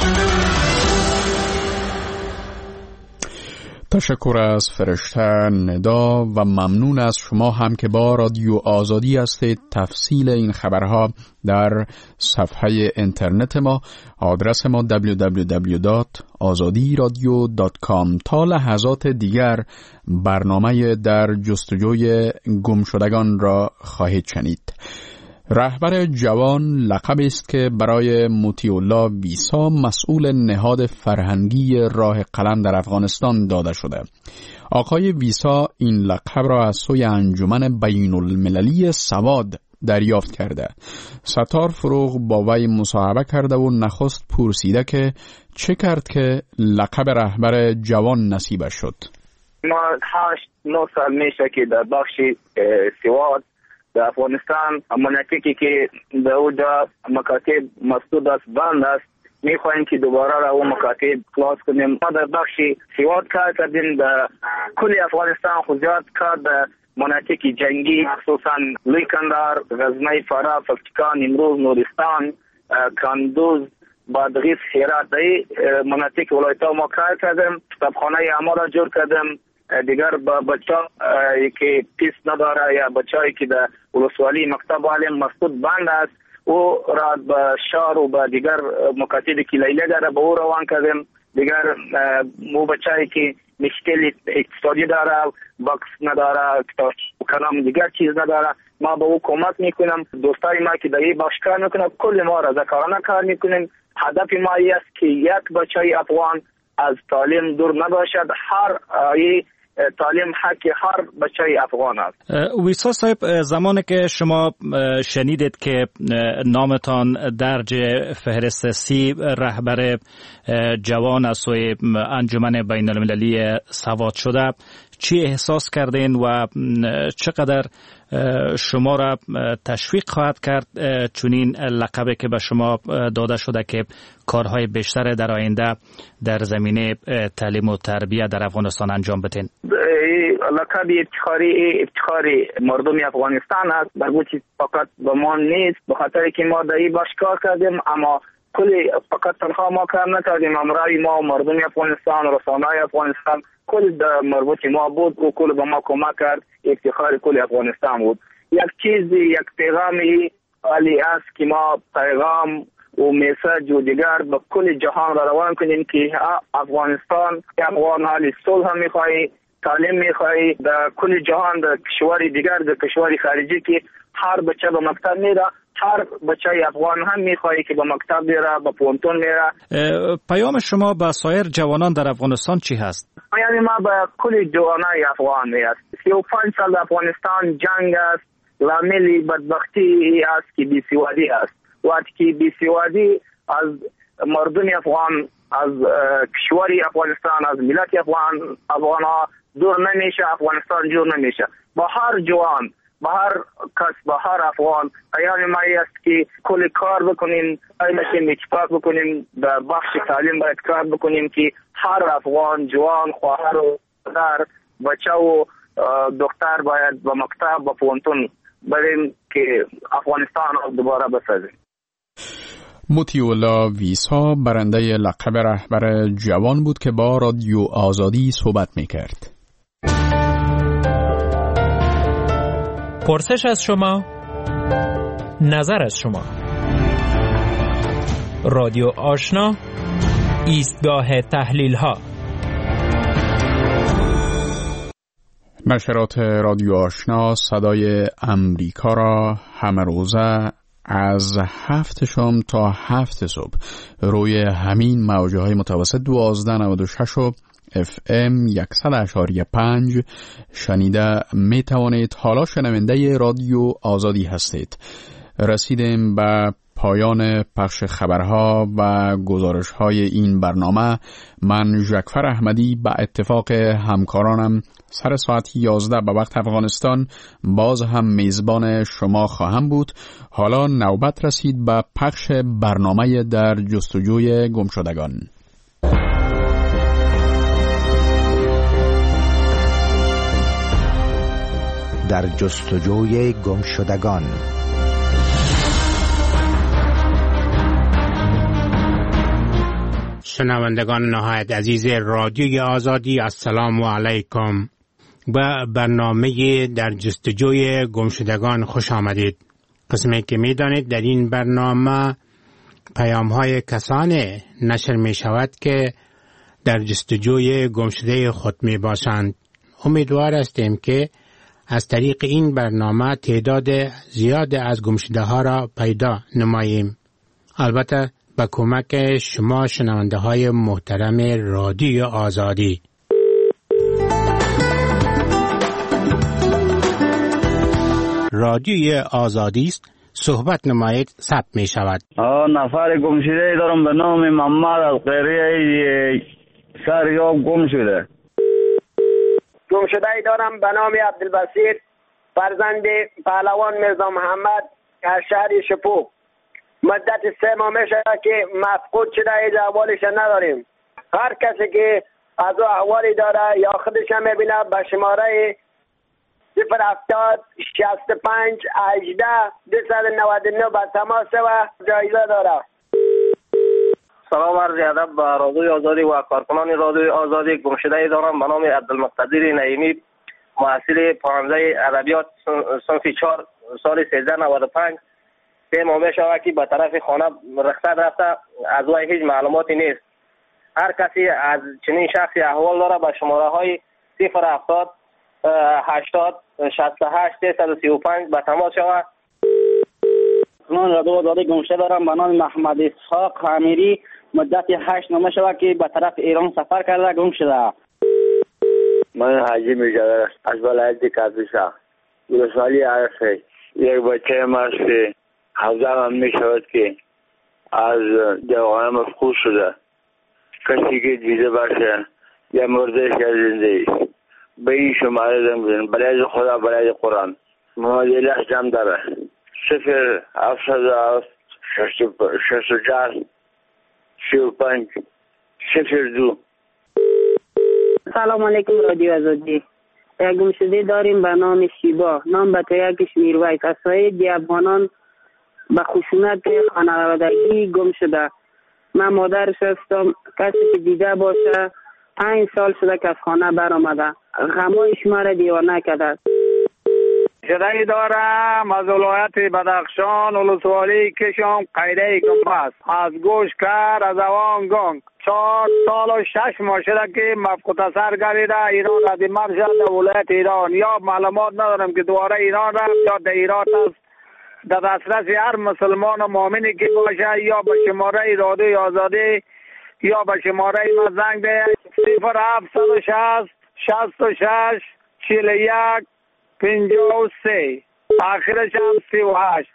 تشکر از فرشته ندا و ممنون از شما هم که با رادیو آزادی هستید. تفصیل این خبرها در صفحه اینترنت ما، آدرس ما www.azadiradio.com. تا لحظات دیگر برنامه در جستجوی گمشدگان را خواهید شنید. رهبر جوان لقب است که برای مطیع الله ویسا مسئول نهاد فرهنگی راه قلم در افغانستان داده شده. آقای ویسا این لقب را از سوی انجمن بین المللی سواد دریافت کرده. ستار فروغ با وی مصاحبه کرده و نخست پرسیده که چه کرد که لقب رهبر جوان نصیبش شد. ما 8-9 سال میشه که در بخش سواد در افغانستان مناطقی که در اونجا مکاتب مسدود است، بند است، میخواهیم که دوباره را اون مکاتب خلاص کنیم. ما در بخش سواد کار کردیم، در کل افغانستان خود کار در مناطق جنگی، خصوصا لیکندار، غزنی، فرا، پکتیکا، نیمروز، نورستان، کندوز، بادغیس، هرات، مناطق ولایت ها ما کار کردیم. کتابخانه اعمال را جور کردیم. دیگر با بچه‌ها که پیس نداره یا بچه‌ای که در ولسوالی مکتب عالم مسدود بند است، او را به شهر و به دیگر مکاتبی که لیله داره به او روان کردیم. دیگر مو بچه‌ای که مشکل اقتصادی داره، باکس نداره، کلام دیگر چیز نداره، ما به او کمک میکنیم. دوستای ما که در این بخش کار میکنه، کل ما رضاکارانه کار میکنیم. هدف ما است که یک بچه افغان از تعلیم دور نباشد. هر تعلیم حق هر بچه افغان است. ویسا صاحب، زمانی که شما شنیدید که نامتان درج فهرست 30 رهبر جوان از سوی انجمن بین المللی سواد شده، چی احساس کردین و چقدر شما را تشویق خواهد کرد چنین لقبی که به شما داده شده که کارهای بیشتر در آینده در زمینه تعلیم و تربیت در افغانستان انجام بدین؟ لقب افتخاری مردم افغانستان است، برگوچی فقط به ما نیست، به خاطر که ما در این باش کار کردیم، اما کلی فقط تنها ما کار نکردیم، امرای ما مردم افغانستان، رسانه‌های افغانستان کل مربوط ما بود و کل به ما کمک کرد، افتخار کل افغانستان بود. یک چیزی، یک پیغامی علی است که ما پیغام و میساج و دیگر به کل جهان را روان کنیم که افغانستان افغان حال صلح میخواهی، تعلیم میخواهی در کل جهان، در کشوری دیگر، در کشوری خارجی که هر بچه به مکتب میره، هر بچه افغان هم میخواهی که به مکتب میره، به پونتون میره. پیام شما به سایر جوانان در افغانستان چی هست؟ یعنی ما به کل جوانای افغان است. 35 سال افغانستان جنگ است، لامل بدبختی است که بیسوادی است. وقتی که بیسوادی از مردم افغان، از کشوری افغانستان، از ملت افغان ها دور نمیشه، افغانستان جور نمیشه. با هر جوان، با هر کس، با هر افغان ایان ما است که کل کار بکنیم، ایمشیم اتفاق بکنیم، در بخش تعلیم باید کار بکنیم که هر افغان جوان، خواهر و پدر، بچه و دختر باید به مکتب، به پونتون بریم که افغانستان رو دوباره بسازیم. مطیع الله ویسا برنده لقب رهبر جوان بود که با رادیو آزادی صحبت میکرد. پرسش از شما، نظر از شما. رادیو آشنا، ایستگاه تحلیل ها. نشرات رادیو آشنا صدای امریکا را همه روزه از 7 شام تا 7 صبح روی همین موجه های متوسط 1296 و FM 100.5 شنیده می توانید. حالا شنونده رادیو آزادی هستید. رسیدیم به پایان پخش خبرها و گزارش های این برنامه. من ژکفر احمدی به اتفاق همکارانم سر ساعت 11 به وقت افغانستان باز هم میزبان شما خواهم بود. حالا نوبت رسید به پخش برنامه در جستجوی گمشدگان. در جستجوی گمشدگان. شنوندگان نهایت عزیز رادیوی آزادی، السلام علیکم. به برنامه در جستجوی گمشدگان خوش آمدید. قسمی که می دانید در این برنامه پیام های کسانی نشر می شود که در جستجوی گمشده خود می باشند. امیدوار هستیم که از طریق این برنامه تعداد زیاد از گمشده ها را پیدا نماییم. البته با کمک شما شنونده های محترم رادیو آزادی. رادیوی آزادی است، صحبت نمایید ثبت می شود. نفر گمشده دارم به نام محمد از قریه سریاب گم شده. گمشده دارم به نام عبدالبصیر فرزند پهلوان میرزا محمد از شهر شپو. مدت 3 ماه میشه که مفقود شده، هیچ احوالش نداریم. هر کسی که از او احوالی داره یا خودش هم میبینه به شماره 070 65 18 299 به تماس و جایزه داره. سلام عرض ادب به رادیوی آزادی و کارکنان رادیوی آزادی. گمشده دارم به نام عبدالمقتدر نعیمی، محصل 15 ادبیات صنف 4 سال 1395. 3 ماه میشه که به طرف خانه رخصت رفته، از وی هیچ معلوماتی نیست. هر کسی از چنین شخصی احوال داره به شماره های 070 80 68 335 به تماس شود. من رادیو آزادی گمشده دارم به نام محمد اسحاق امیری. مدت 8 ماه شده که به طرف ایران سفر کرده گم شده. من حاجی میرزا از ولایت کاپیسا ولسوالی عرفه. یک بچه ماست 17 ماه میشود که از جوانه مفقود شده. کسی که دیده باشه یا مردهش یا زنده است به این شماره زنگ بزن. برای خدا، برای قرآن. محمد الیاس جمع داره 0 64 35 02. سلام علیکم رادیو آزادی. یک گمشده داریم به نام شیبا، نام به یکش میرویس. از سایر افغانان به خشونت خانوادگی گم شده. من مادرش هستم. کسی که دیده باشه 5 سال شده که از خانه برآمده. غمای شما را دیوانه کرده. صدایی دارم از ولایت بدخشان، ولسوالی کشم، قیده گنبست، از گوشکر، از اوان گنگ. 4 سال و 6 ماه شده که مفقود سر گردیده. ایران را دیمر شد در ولایت ایران. یا معلومات ندارم که دوباره ایران رفت یا در ایران است. در دسترس هر مسلمان و مؤمنی که باشه یا به شماره رادیوی آزادی یا به شماره ما زنگ ده 0760 66 41 53 آخرش هم 38.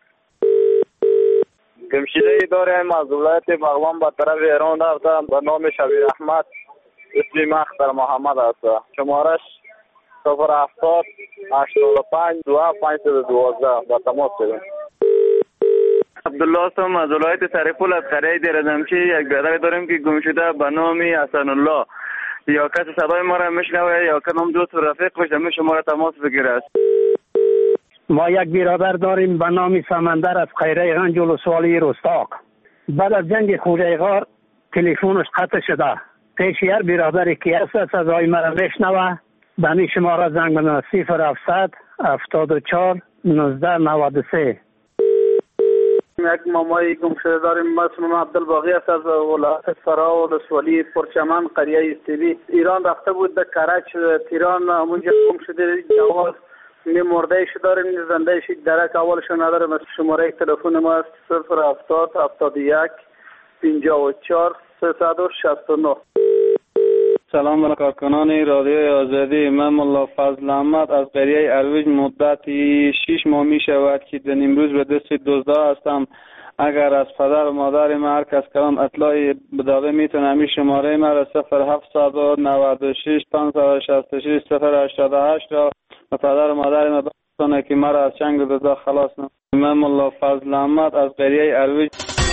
گمشده داریم از ولایت بغلان به طرف ایران رفتم به نام شبیر احمد، اسمی اختر محمد است. شمارش 070 85 2512 با تماس شدیم. عبدالله هستم از ولایت سرپول از قریه دیرزمچی. یک برادر داریم که گم شده به نام حسن الله. یا کسی صدای ما را میشنوه یا کدام دوست و رفیق باشه شما را تماس بگیره. ما یک برادر داریم به نام سمندر از قیره غنج ولسوالی رستاق. بعد از جنگ خوجه غار تلفنش قطع شده. پیش هر برادری که هست صدای ما را میشنوه به همین شماره زنگ بزنه 0700 74 19 93. یک مامای گم شده داریم. اسمم عبدالباقی است از ولایت فرا و ولسوالی پرچمن قریه استیبی. ایران رفته بود به کرج تهران، اونجا گم شده. جواز مرده شده داریم، زنده شد درک اولش نداریم. شماره تلفن ما است 070 71 54 369. سلام بر کارکنان رادیوی آزادی. من ملا فضل احمد از قریه ارویج مدتی 6 ماه می شود که در امروز به دست دزدا هستم. اگر از پدر و مادر ما هر کس کلام اطلاعی بداده میتونه همین شماره ما را 0796 566 088 را به پدر و مادر ما برسانه که مرا از چنگ دزدا خلاص نمونه. من ملا فضل احمد از قریه ارویج.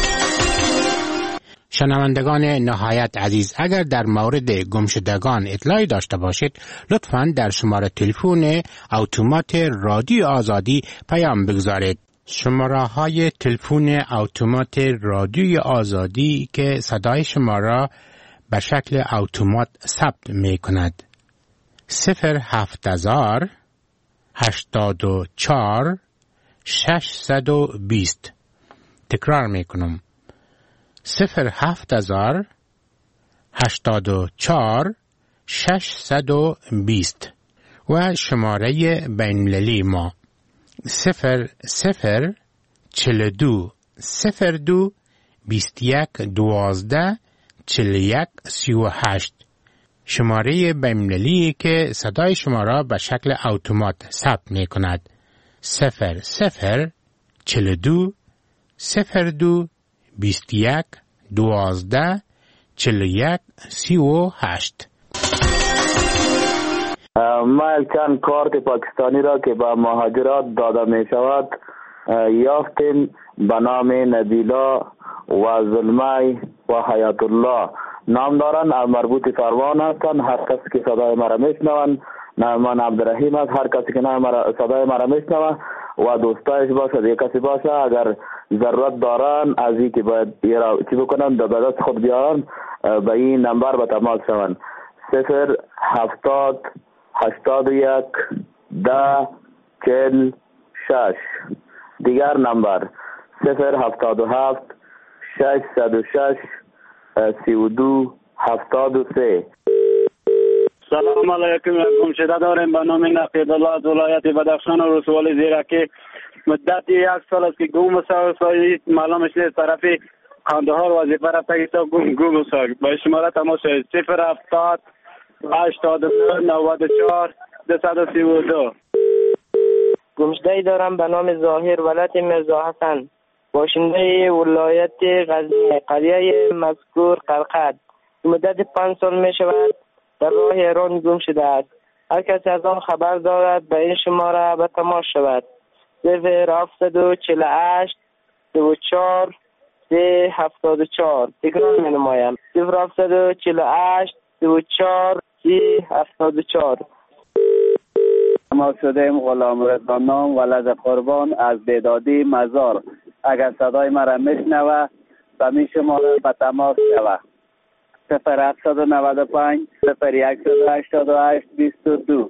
شنوندگان نهایت عزیز، اگر در مورد گمشدگان اطلاعی داشته باشید لطفاً در شماره تلفن اتومات رادیو آزادی پیام بگذارید. شماره های تلفن اتومات رادیو آزادی که صدای شما را به شکل اتومات ثبت می کند 07000 84 620. تکرار می کنم 07000 84 620 و شماره بین‌المللی ما 0042 02 21 12 41 38. شماره بین‌المللی که صدای شما را به شکل اتومات ثبت می کند 0042 02 21 12 41 38. ما چند کارت پاکستانی را که به مهاجرات داده می شود یافتیم به نام نبیلا و زلمای و حیات الله. نام دارن مربوط فروان هستن. هر کسی که صدای مرا میشنوند، من عبدالرحیم است، هر کسی که صدای مرا میشنوه و دوستایش باشه یک کسی باشه اگر ضرورت دارن از این که باید چی بکنن به دست خود بیارن به این نمبر به تماس شوند 070 81 10 46. دیگر نمبر 077 606 32 73. سلام علیکم. گمشده داریم به نام نقید الله از ولایت بدخشان و ولسوالی زیرکی. مدت 1 سال است که گم است. معلومش نیست طرف قندهار وظیفه رفته که گم است. با شماره تماس 070 89 94 232. گمشده دارم به نام ظاهر ولایت مرزا حسن، باشنده ولایت غزنی، قریه مذکور قرقد. مدت 5 سال می شود در راه ایران گم شده است. هر کسی از آن خبر دارد به این شماره به تماس شود 0748 24 374. تکرار می نمایم 0748 24 374. ما شدیم غلام رضا نام ولد قربان از بیدادی مزار. اگر صدای مرا میشنوه به می شماره به تماس شوه 0795 0188 22.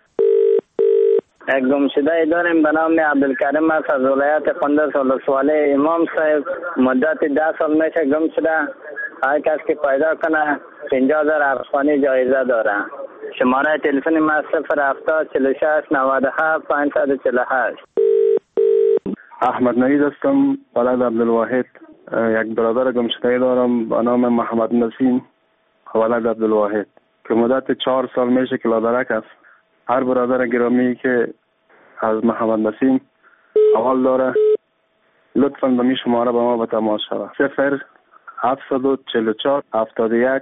یک گمشده داریم به نام عبدالکریم است از ولایت قندوز ولسوالی امام صاحب. مدت 10 سال میشه گم شده. هر کس که پیدا کنه 50,000 افغانی جایزه داره. شماره تلفن ما 070 46 97 548. احمد نوید هستم، ولد عبدالواحد. یک برادر گمشده دارم به نام محمد نسیم ولد عبدالواحد که مدت 4 سال میشه که لادرک است. هر برادر گرامی که از محمد نسیم اول داره لطفاً به می شماره به ما به تماس شود 0744 71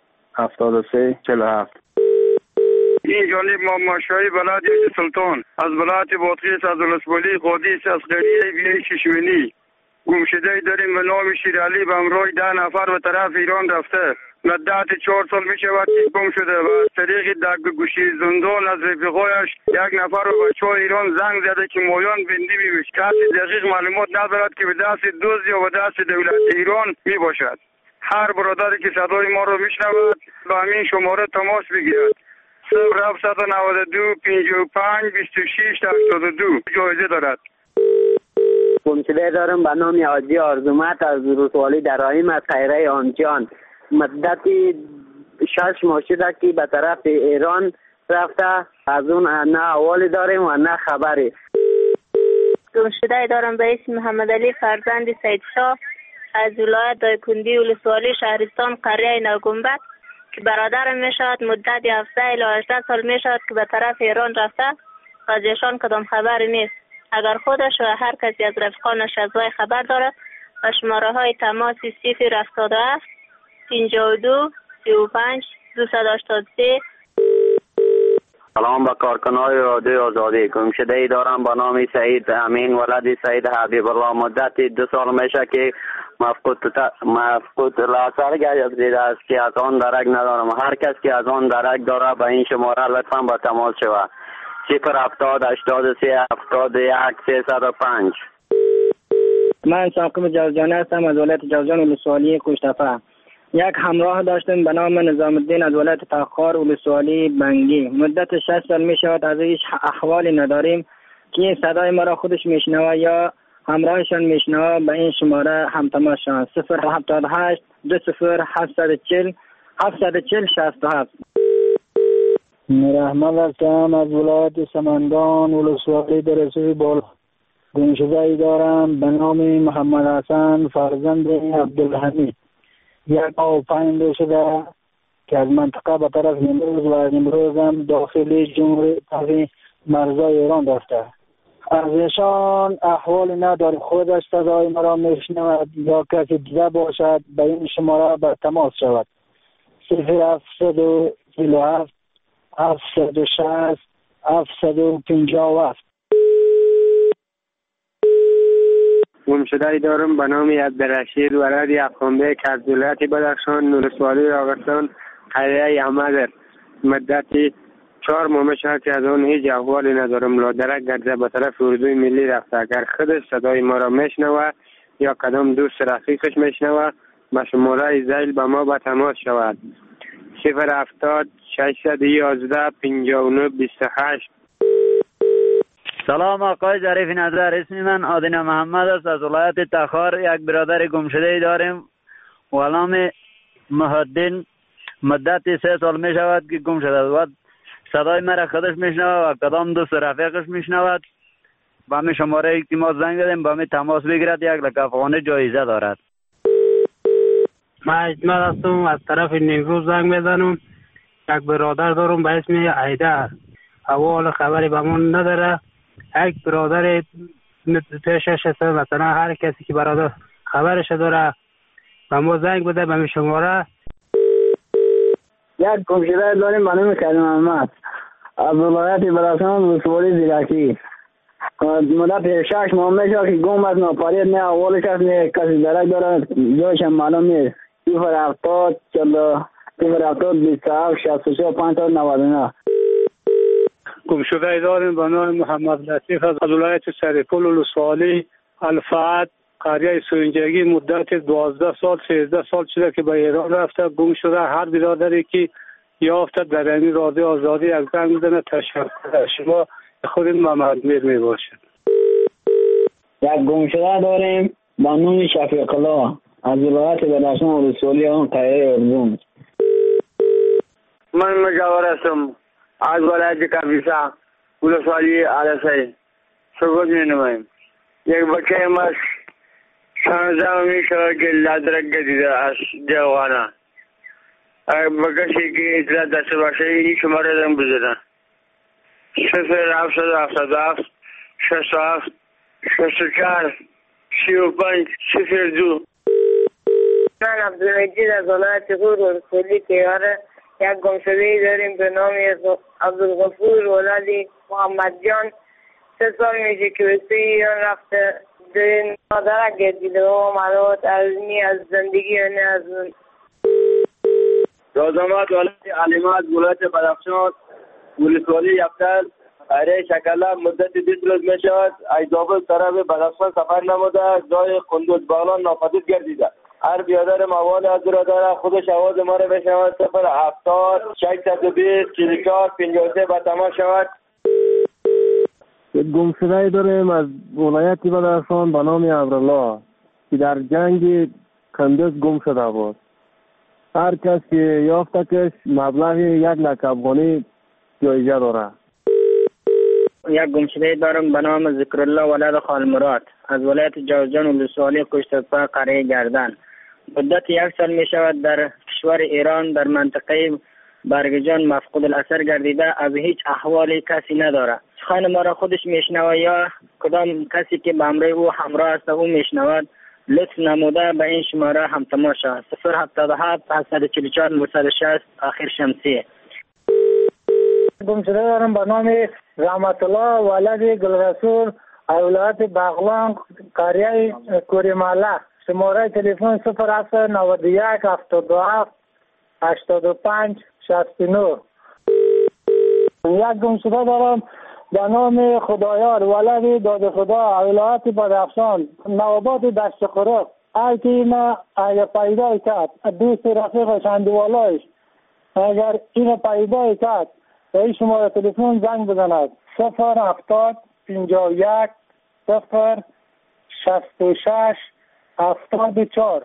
73 47. این جانب محمد شاهی بلد سلطان از ولایت بادغیس از ولسوالی قادیس از قریه بیای ششمینی. گمشده داریم به نام شیرعلی به همراه 10 نفر به طرف ایران رفته. مدت 4 سال می شود که گم شده و از طریق گوشی زندان از رفیقایش 1 نفر به بچه‌های ایران زنگ زده که مایان بندی می‌بیش. کسی دقیق معلومات ندارد که به دست دزد یا به دست دولت ایران می باشد. هر برادری که صدای ما رو میشنود به همین شماره تماس بگیرد 0792 55 26 82 جایزه دارد. گمشده دارم به نام حاجی آرزومت از ولسوالی دراهم از خیره آنجان. مدتی 6 ماه شده که به طرف ایران رفته. از اون نه احوالی داریم و نه خبری. گمشده دارم به اسم محمد علی فرزند سید شاه از ولایت دایکندی ولسوالی شهرستان قریه نوگنبد که برادرم می شود. مدت 17 الی 18 سال می شود که به طرف ایران رفته. از ایشان کدام خبری نیست. اگر خودش و هر کسی از رفقانش از وی خبر دارد و شماره های تماس 077 52 35 283. سلام به کارکنان رادیوی آزادی. گمشده دارم به نام سعید امین ولد سعید حبیب الله. مدت 2 سال میشه که مفقود لاثر گردیده است که از آن درک ندارم. هر کس که از آن درک داره به این شماره لطفا با تماس شود 070 83 71 305. من ساقب جوزجان هستم از ولایت جوزجان ولسوالی کوشتفه. یک همراه داشتم به نام نظام الدین از ولایت تخار ولسوالی بنگی. مدت 6 سال می شود از هیچ احوالی نداریم که این صدای ما را خودش میشنوه یا همراهشان میشنوه به این شماره هم تماس شوند 078 20 740 740 67. رحمت هستم از ولایت سمنگان ولسوالی درسوی بال. گمشده دارم به نام محمد حسن فرزند عبدالحمید. 1 شده که از منطقه به طرف امروز و امروز هم داخل جمهوری مرزای ایران رفته. از ایشان احوالی نداریم. خودش صدای مرا میشنود یا کسی دیگه باشد به این شماره به تماس شود 0747 760 757. گمشده دارم به نام عبدالرشید ولد افغانبه که از ولایت بدخشان ولسوالی راغستان قریه احمد. مدت 4 ماه میشه که از آن هیچ احوالی ندارم. لادرک گرده به طرف اردوی ملی رفته. اگر خودش صدای ما را میشنوه یا کدام دوست رفیقش میشنوه به شماره زیل به ما به تماس شود 070 611 59 28. سلام آقای ظریف نظر. اسم من عادل محمد است از ولایت تخار. یک برادر گمشده داریم ولام محدین. مدت 3 سال می شود که گم شده و صدای مرا خودش میشنوه و کدام دوست رفیقش میشنود. با همین شماره که ما زنگ زدیم با همین تماس بگیرد. 1 لک افغانی جایزه دارد. من اجمل هستم از طرف نیمروز زنگ میزنم. یک برادر دارم به اسم ایدر. اول خبری به من نداره. یک برادر پیشش هست مثلا هر کسی که برادر خبرش داره به ما زنگ بده به می شماره. یک گمشده داریم به نام کریم احمد از ولایت بدخشان ولسوالی زیرکی. مدت 6 ماه میشه که گم است. ناپدید نه اولش است نه کسی درک داره جایش هم معلوم نیست 070 27 66 599. گمشده داریم به نام محمد لطیف از ولایت سرپل ولسوالی الفعد قریه سوینجگی. مدت 12 سال 13 سال شده که به ایران رفته. گم شده. هر برادری که یافته در این رادیو آزادی یک زنگ بزنه. تشکر. شما خود محمد میر می باشید. یک گم شده داریم به نام شفیق الله از ولایت بدخشان ولسوالی آن قریه ارزون. من مجاور هستم از ولایت کاپیسا ولسوالی علسای سرگوت می نمایم. یک بچه ماست 16 می شود که لادرک گدیده از جوانه. بکشی که اطلاع دست باشه این شماره دارم بزنه 0777 67 64 35 02. من عبدالمجید از ولایت غور ولسوالی تیاره. یک گمشده‌ای داریم به نام عبدالغفور ولادی محمد جان. 3 سال میشه که به ایران رفته. در مادرک گردیده و معلومات علمی از زندگی و نه از اون. رازمات ولادی علمات ولایت بدخشان ولسوالی یفتل قریه شکله مدت 20 روز می شود. از زابل طرف بدخشان سفر نموده. جای قندوز بالان ناپدید گردیده. هر بیادر مواد از را داره خودش آواز ما را بشنود 070 620 44 53 به تماس شود. یک گمشده داریم از ولایت بدخشان به نام ابرالله که در جنگ کندز گم شده بود. هر کس که یافته کش مبلغ 1 لک افغانی جایزه داره. یک گمشده دارم به نام ذکرالله ولد خالمراد از ولایت جوزجان ولسوالی کشترپا قریه گردن. مدت 1 سال می شود در کشور ایران در منطقه برگجان مفقود الاثر گردیده. از هیچ احوالی کسی نداره. سخن ما را خودش میشنوه یا کدام کسی که به امر او همراه است او میشنود لطف نموده به این شماره هم تماس شود 077 744 960 آخر شمسیه. گمشده دارم به نام رحمت الله ولد گلرسول از ولایت بغلان قریه کوریماله. شماره تلفن 0791 77 85 69. یک گمشده دارم به نام خدایار ولد داد خدا ولایت بدخشان نوبات دشت خراب. هر کی اینا اگر پیدا کرد دوست رفیقش اندوالایش اگر این پیدا کرد به این شماره تلفن زنگ بزند 070 51 0 66 74.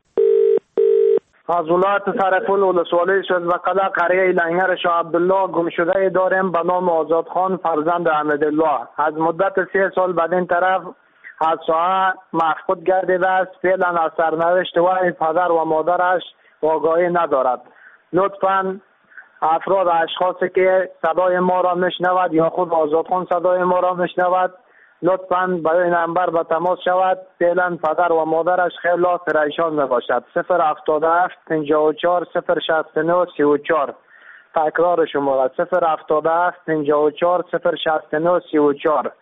از ولایت سرپل ولسوالی شزبقله قریه لنگر شاه عبدالله گمشده داریم به نام آزاد خان فرزند احمدالله. از مدت 3 سال بعد این طرف از ساعه مفقود گردیده است. فعلا از سرنوشت و پدر و مادرش آگاهی ندارد. لطفاً افراد اشخاصی که صدای ما را میشنود یا خود آزاد خان صدای ما را میشنود لطفاً برای نمبر به تماس شود. فعلا پدر و مادرش خیلی پریشان میباشد. 077 54 069 34. تکرار شماره 077 54 069 34.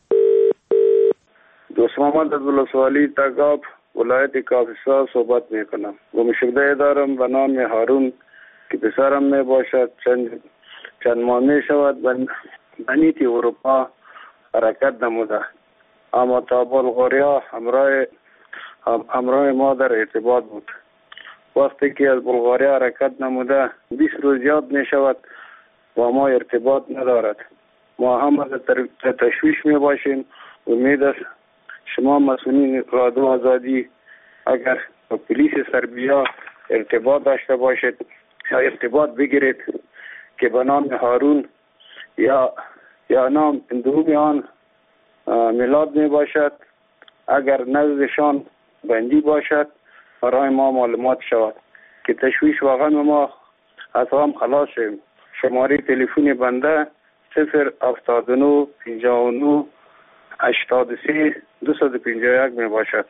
دوست محمد از ولسوالی تگاب ولایت کاپیسا صحبت میکنم. گمشده دارم به نام هارون که پسرم می باشد. چند ماه می شود بنیتی اروپا حرکت نموده اما تا بلغاریا همراه ما در ارتباط بود. وقتی که از بلغاریا حرکت نموده 20 روز یاد می شود و ما ارتباط ندارد. ما هم از تشویش می باشیم. امید است شما مسئولین رادیو آزادی اگر با پلیس سربیا ارتباط داشته باشید یا ارتباط بگیرید که به نام هارون یا نام اندرومی آن میلاد می باشد. اگر نزدشان بندی باشد برای ما معلومات شود که تشویش واقعا ما از هم خلاص شیم. شماره تلفن بنده 079 59 83 251 می باشد.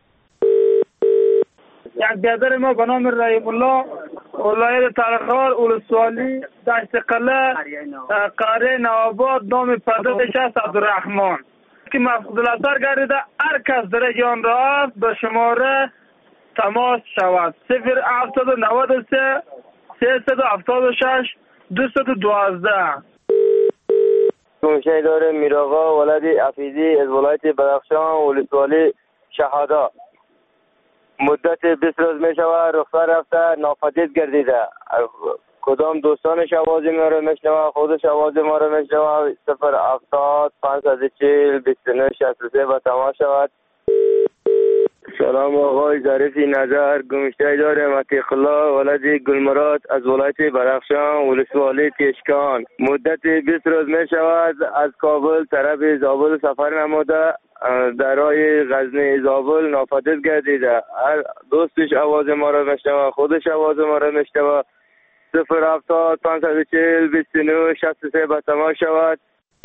یک برادر ما به نام رحیم الله ولایت ترخار ولسوالی دشت قله قریه نواباد نام پدرش است عبدالرحمن که مفقود الاثر گردیده. هر کس در جان را به شماره تماس شود 073 376 212. گمشده داریم میراغا ولد عفیزی از ولایت بدخشان ولسوالی شهادا. مدت 20 روز می شود رخصت رفته ناپدید گردیده. کدام دوستانش آواز ما رو میشنوه، خودش آواز ما رو میشنوه. 070 540 29 63 با تماس شود. سلام آقای ظریفی نظر، گمشته دارم عتیق الله ولد گلمراد از ولایت بدخشان ولسوالی کشکان. مدت 20 روز می شود از کابل طرف زابل سفر نموده، در راه غزنی زابل ناپدید گردیده. دوستش آواز ما رو میشنوه، خودش آواز ما رو میشنوه. 070 540 29 63 با تماس شود.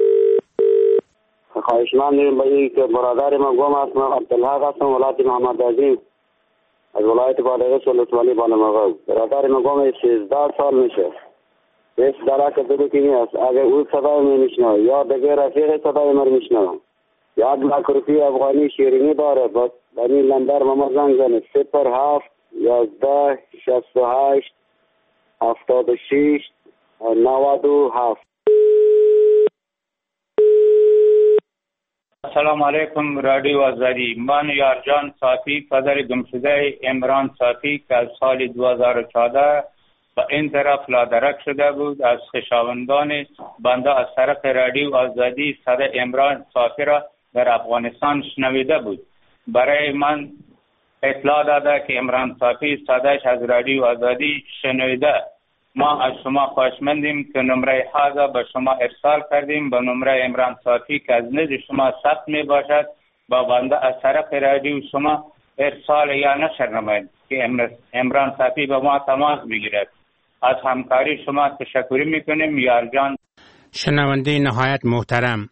خواهشمند می‌کنم به این که برادر ما گم است، من عبدالحق هستم ولایت محمد عظیم از ولایت بادغیس ولسوالی بانمقام. برادر ما گم 13 سال میشه. هیچ درک درکی نیست. اگر او صدای من میشنوه یا دیگه رفیق صدای من میشنوه، 1 لک روپیه افغانی شیرینی داره، با این نمبر ما زنگ زنه 07 11 68 76 97. السلام علیکم رادیو آزادی. من یارجان صافی پدر گمشده عمران صافی که از سال 2014 به این طرف لادرک شده بود، از خویشاوندان بنده از طرف رادیو آزادی صدای عمران صافی را در افغانستان شنویده بود. برای من اطلاع داده که عمران صافی صدایش از رادیو آزادی شنویده. ما از شما خواهشمندیم که نمره حاضر به شما ارسال کردیم، به نمره عمران صافی که از نزد شما ثبت می باشد با بنده از طرف رادیو شما ارسال یا نشر نمایید که عمران صافی به ما تماس بگیرد. از همکاری شما تشکر میکنیم یارجان. شنونده نهایت محترم،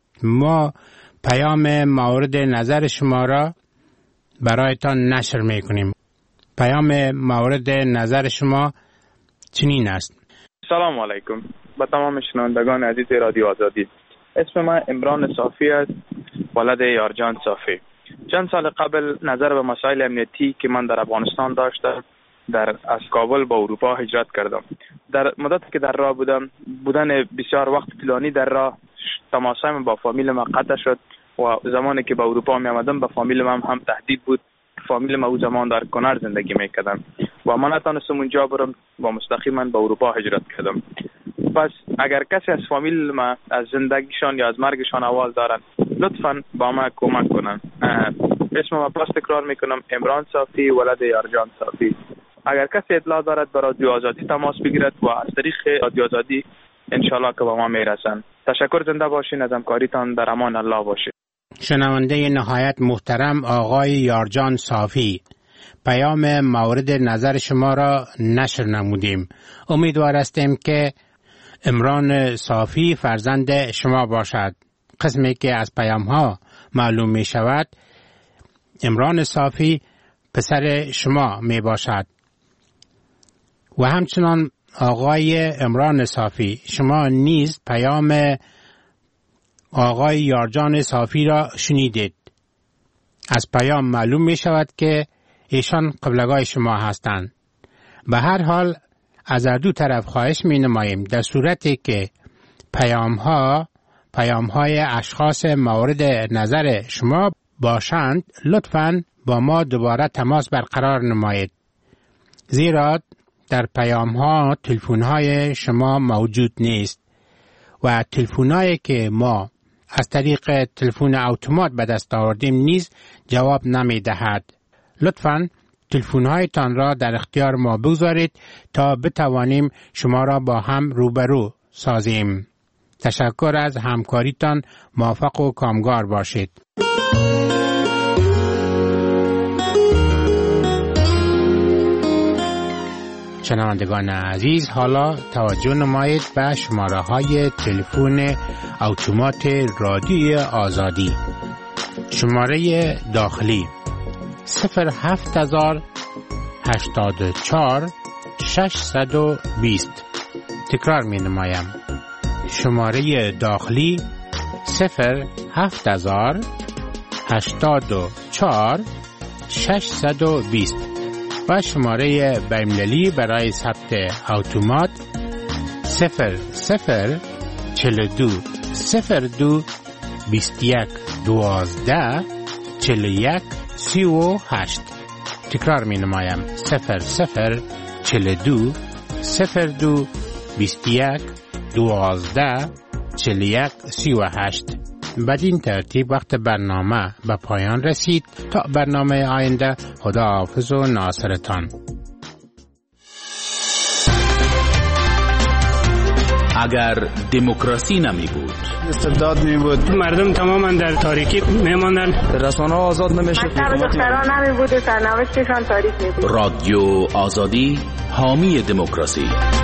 ما پیام مورد نظر شما را برایتان نشر میکنیم. پیام مورد نظر شما چنین است. سلام علیکم به تمام شنوندگان عزیز رادیو آزادی. اسم من عمران صافی است، ولد یارجان صافی. چند سال قبل نظر به مسائل امنیتی که من در افغانستان داشتم از کابل به اروپا هجرت کردم. در مدتی که در راه بودن بسیار وقت طولانی در راه تماسایم با فامیل من قطع شد و زمانی که به اروپا می آمدم به فامیل من هم تهدید بود. فامیل ما او زمان در کنار زندگی میکردن و من نتونستم اونجا برم و مستقیما به اروپا هجرت کردم. پس اگر کسی از فامیل ما از زندگیشان یا از مرگشان احوال دارن لطفاً با ما کمک کنن. اسم ما پس تکرار میکنم، عمران صافی ولد یارجان صافی. اگر کسی اطلاع دارد به رادیو آزادی تماس بگیرد و از طریق رادیو آزادی انشالله که به ما میرسن. تشکر، زنده باشین، از همکاریتان در امان الله باشید. شنونده نهایت محترم آقای یارجان صافی، پیام مورد نظر شما را نشر نمودیم. امیدوار هستیم که عمران صافی فرزند شما باشد. قسمی که از پیام ها معلوم می شود عمران صافی پسر شما می باشد. و همچنان آقای عمران صافی، شما نیز پیام آقای یارجان صافی را شنیدید. از پیام معلوم می شود که ایشان قبلگاه شما هستند. به هر حال از هر دو طرف خواهش می نماییم در صورتی که پیام های اشخاص مورد نظر شما باشند لطفاً با ما دوباره تماس برقرار نمایید، زیرا در پیام ها تلفن های شما موجود نیست و تلفن هایی که ما از طریق تلفن اتومات به دست آوردیم نیز جواب نمی دهد. لطفاً تلفن هایتان را در اختیار ما بگذارید تا بتوانیم شما را با هم روبرو سازیم. تشکر از همکاریتان، موفق و کامگار باشید. شنوندگان عزیز، حالا توجه نمایید به شماره های تلفن اتومات رادیوی آزادی. شماره داخلی 07084 620. تکرار می نمایم. شماره داخلی 07084 620 و شماره بین‌المللی برای ثبت اتومات 0042 02 21 12 41 38. تکرار می نمایم 00 42 21 12 41 38. بدین ترتیب وقت برنامه به پایان رسید. تا برنامه آینده، خداحافظ و ناصرتان. اگر دموکراسی نمی بود، استبداد می بود، مردم تماما در تاریکی می ماندن، رسانه آزاد نمیشه، دختران نمی بود و سرنوشتشان تاریک می بود. رادیو آزادی حامی دموکراسی.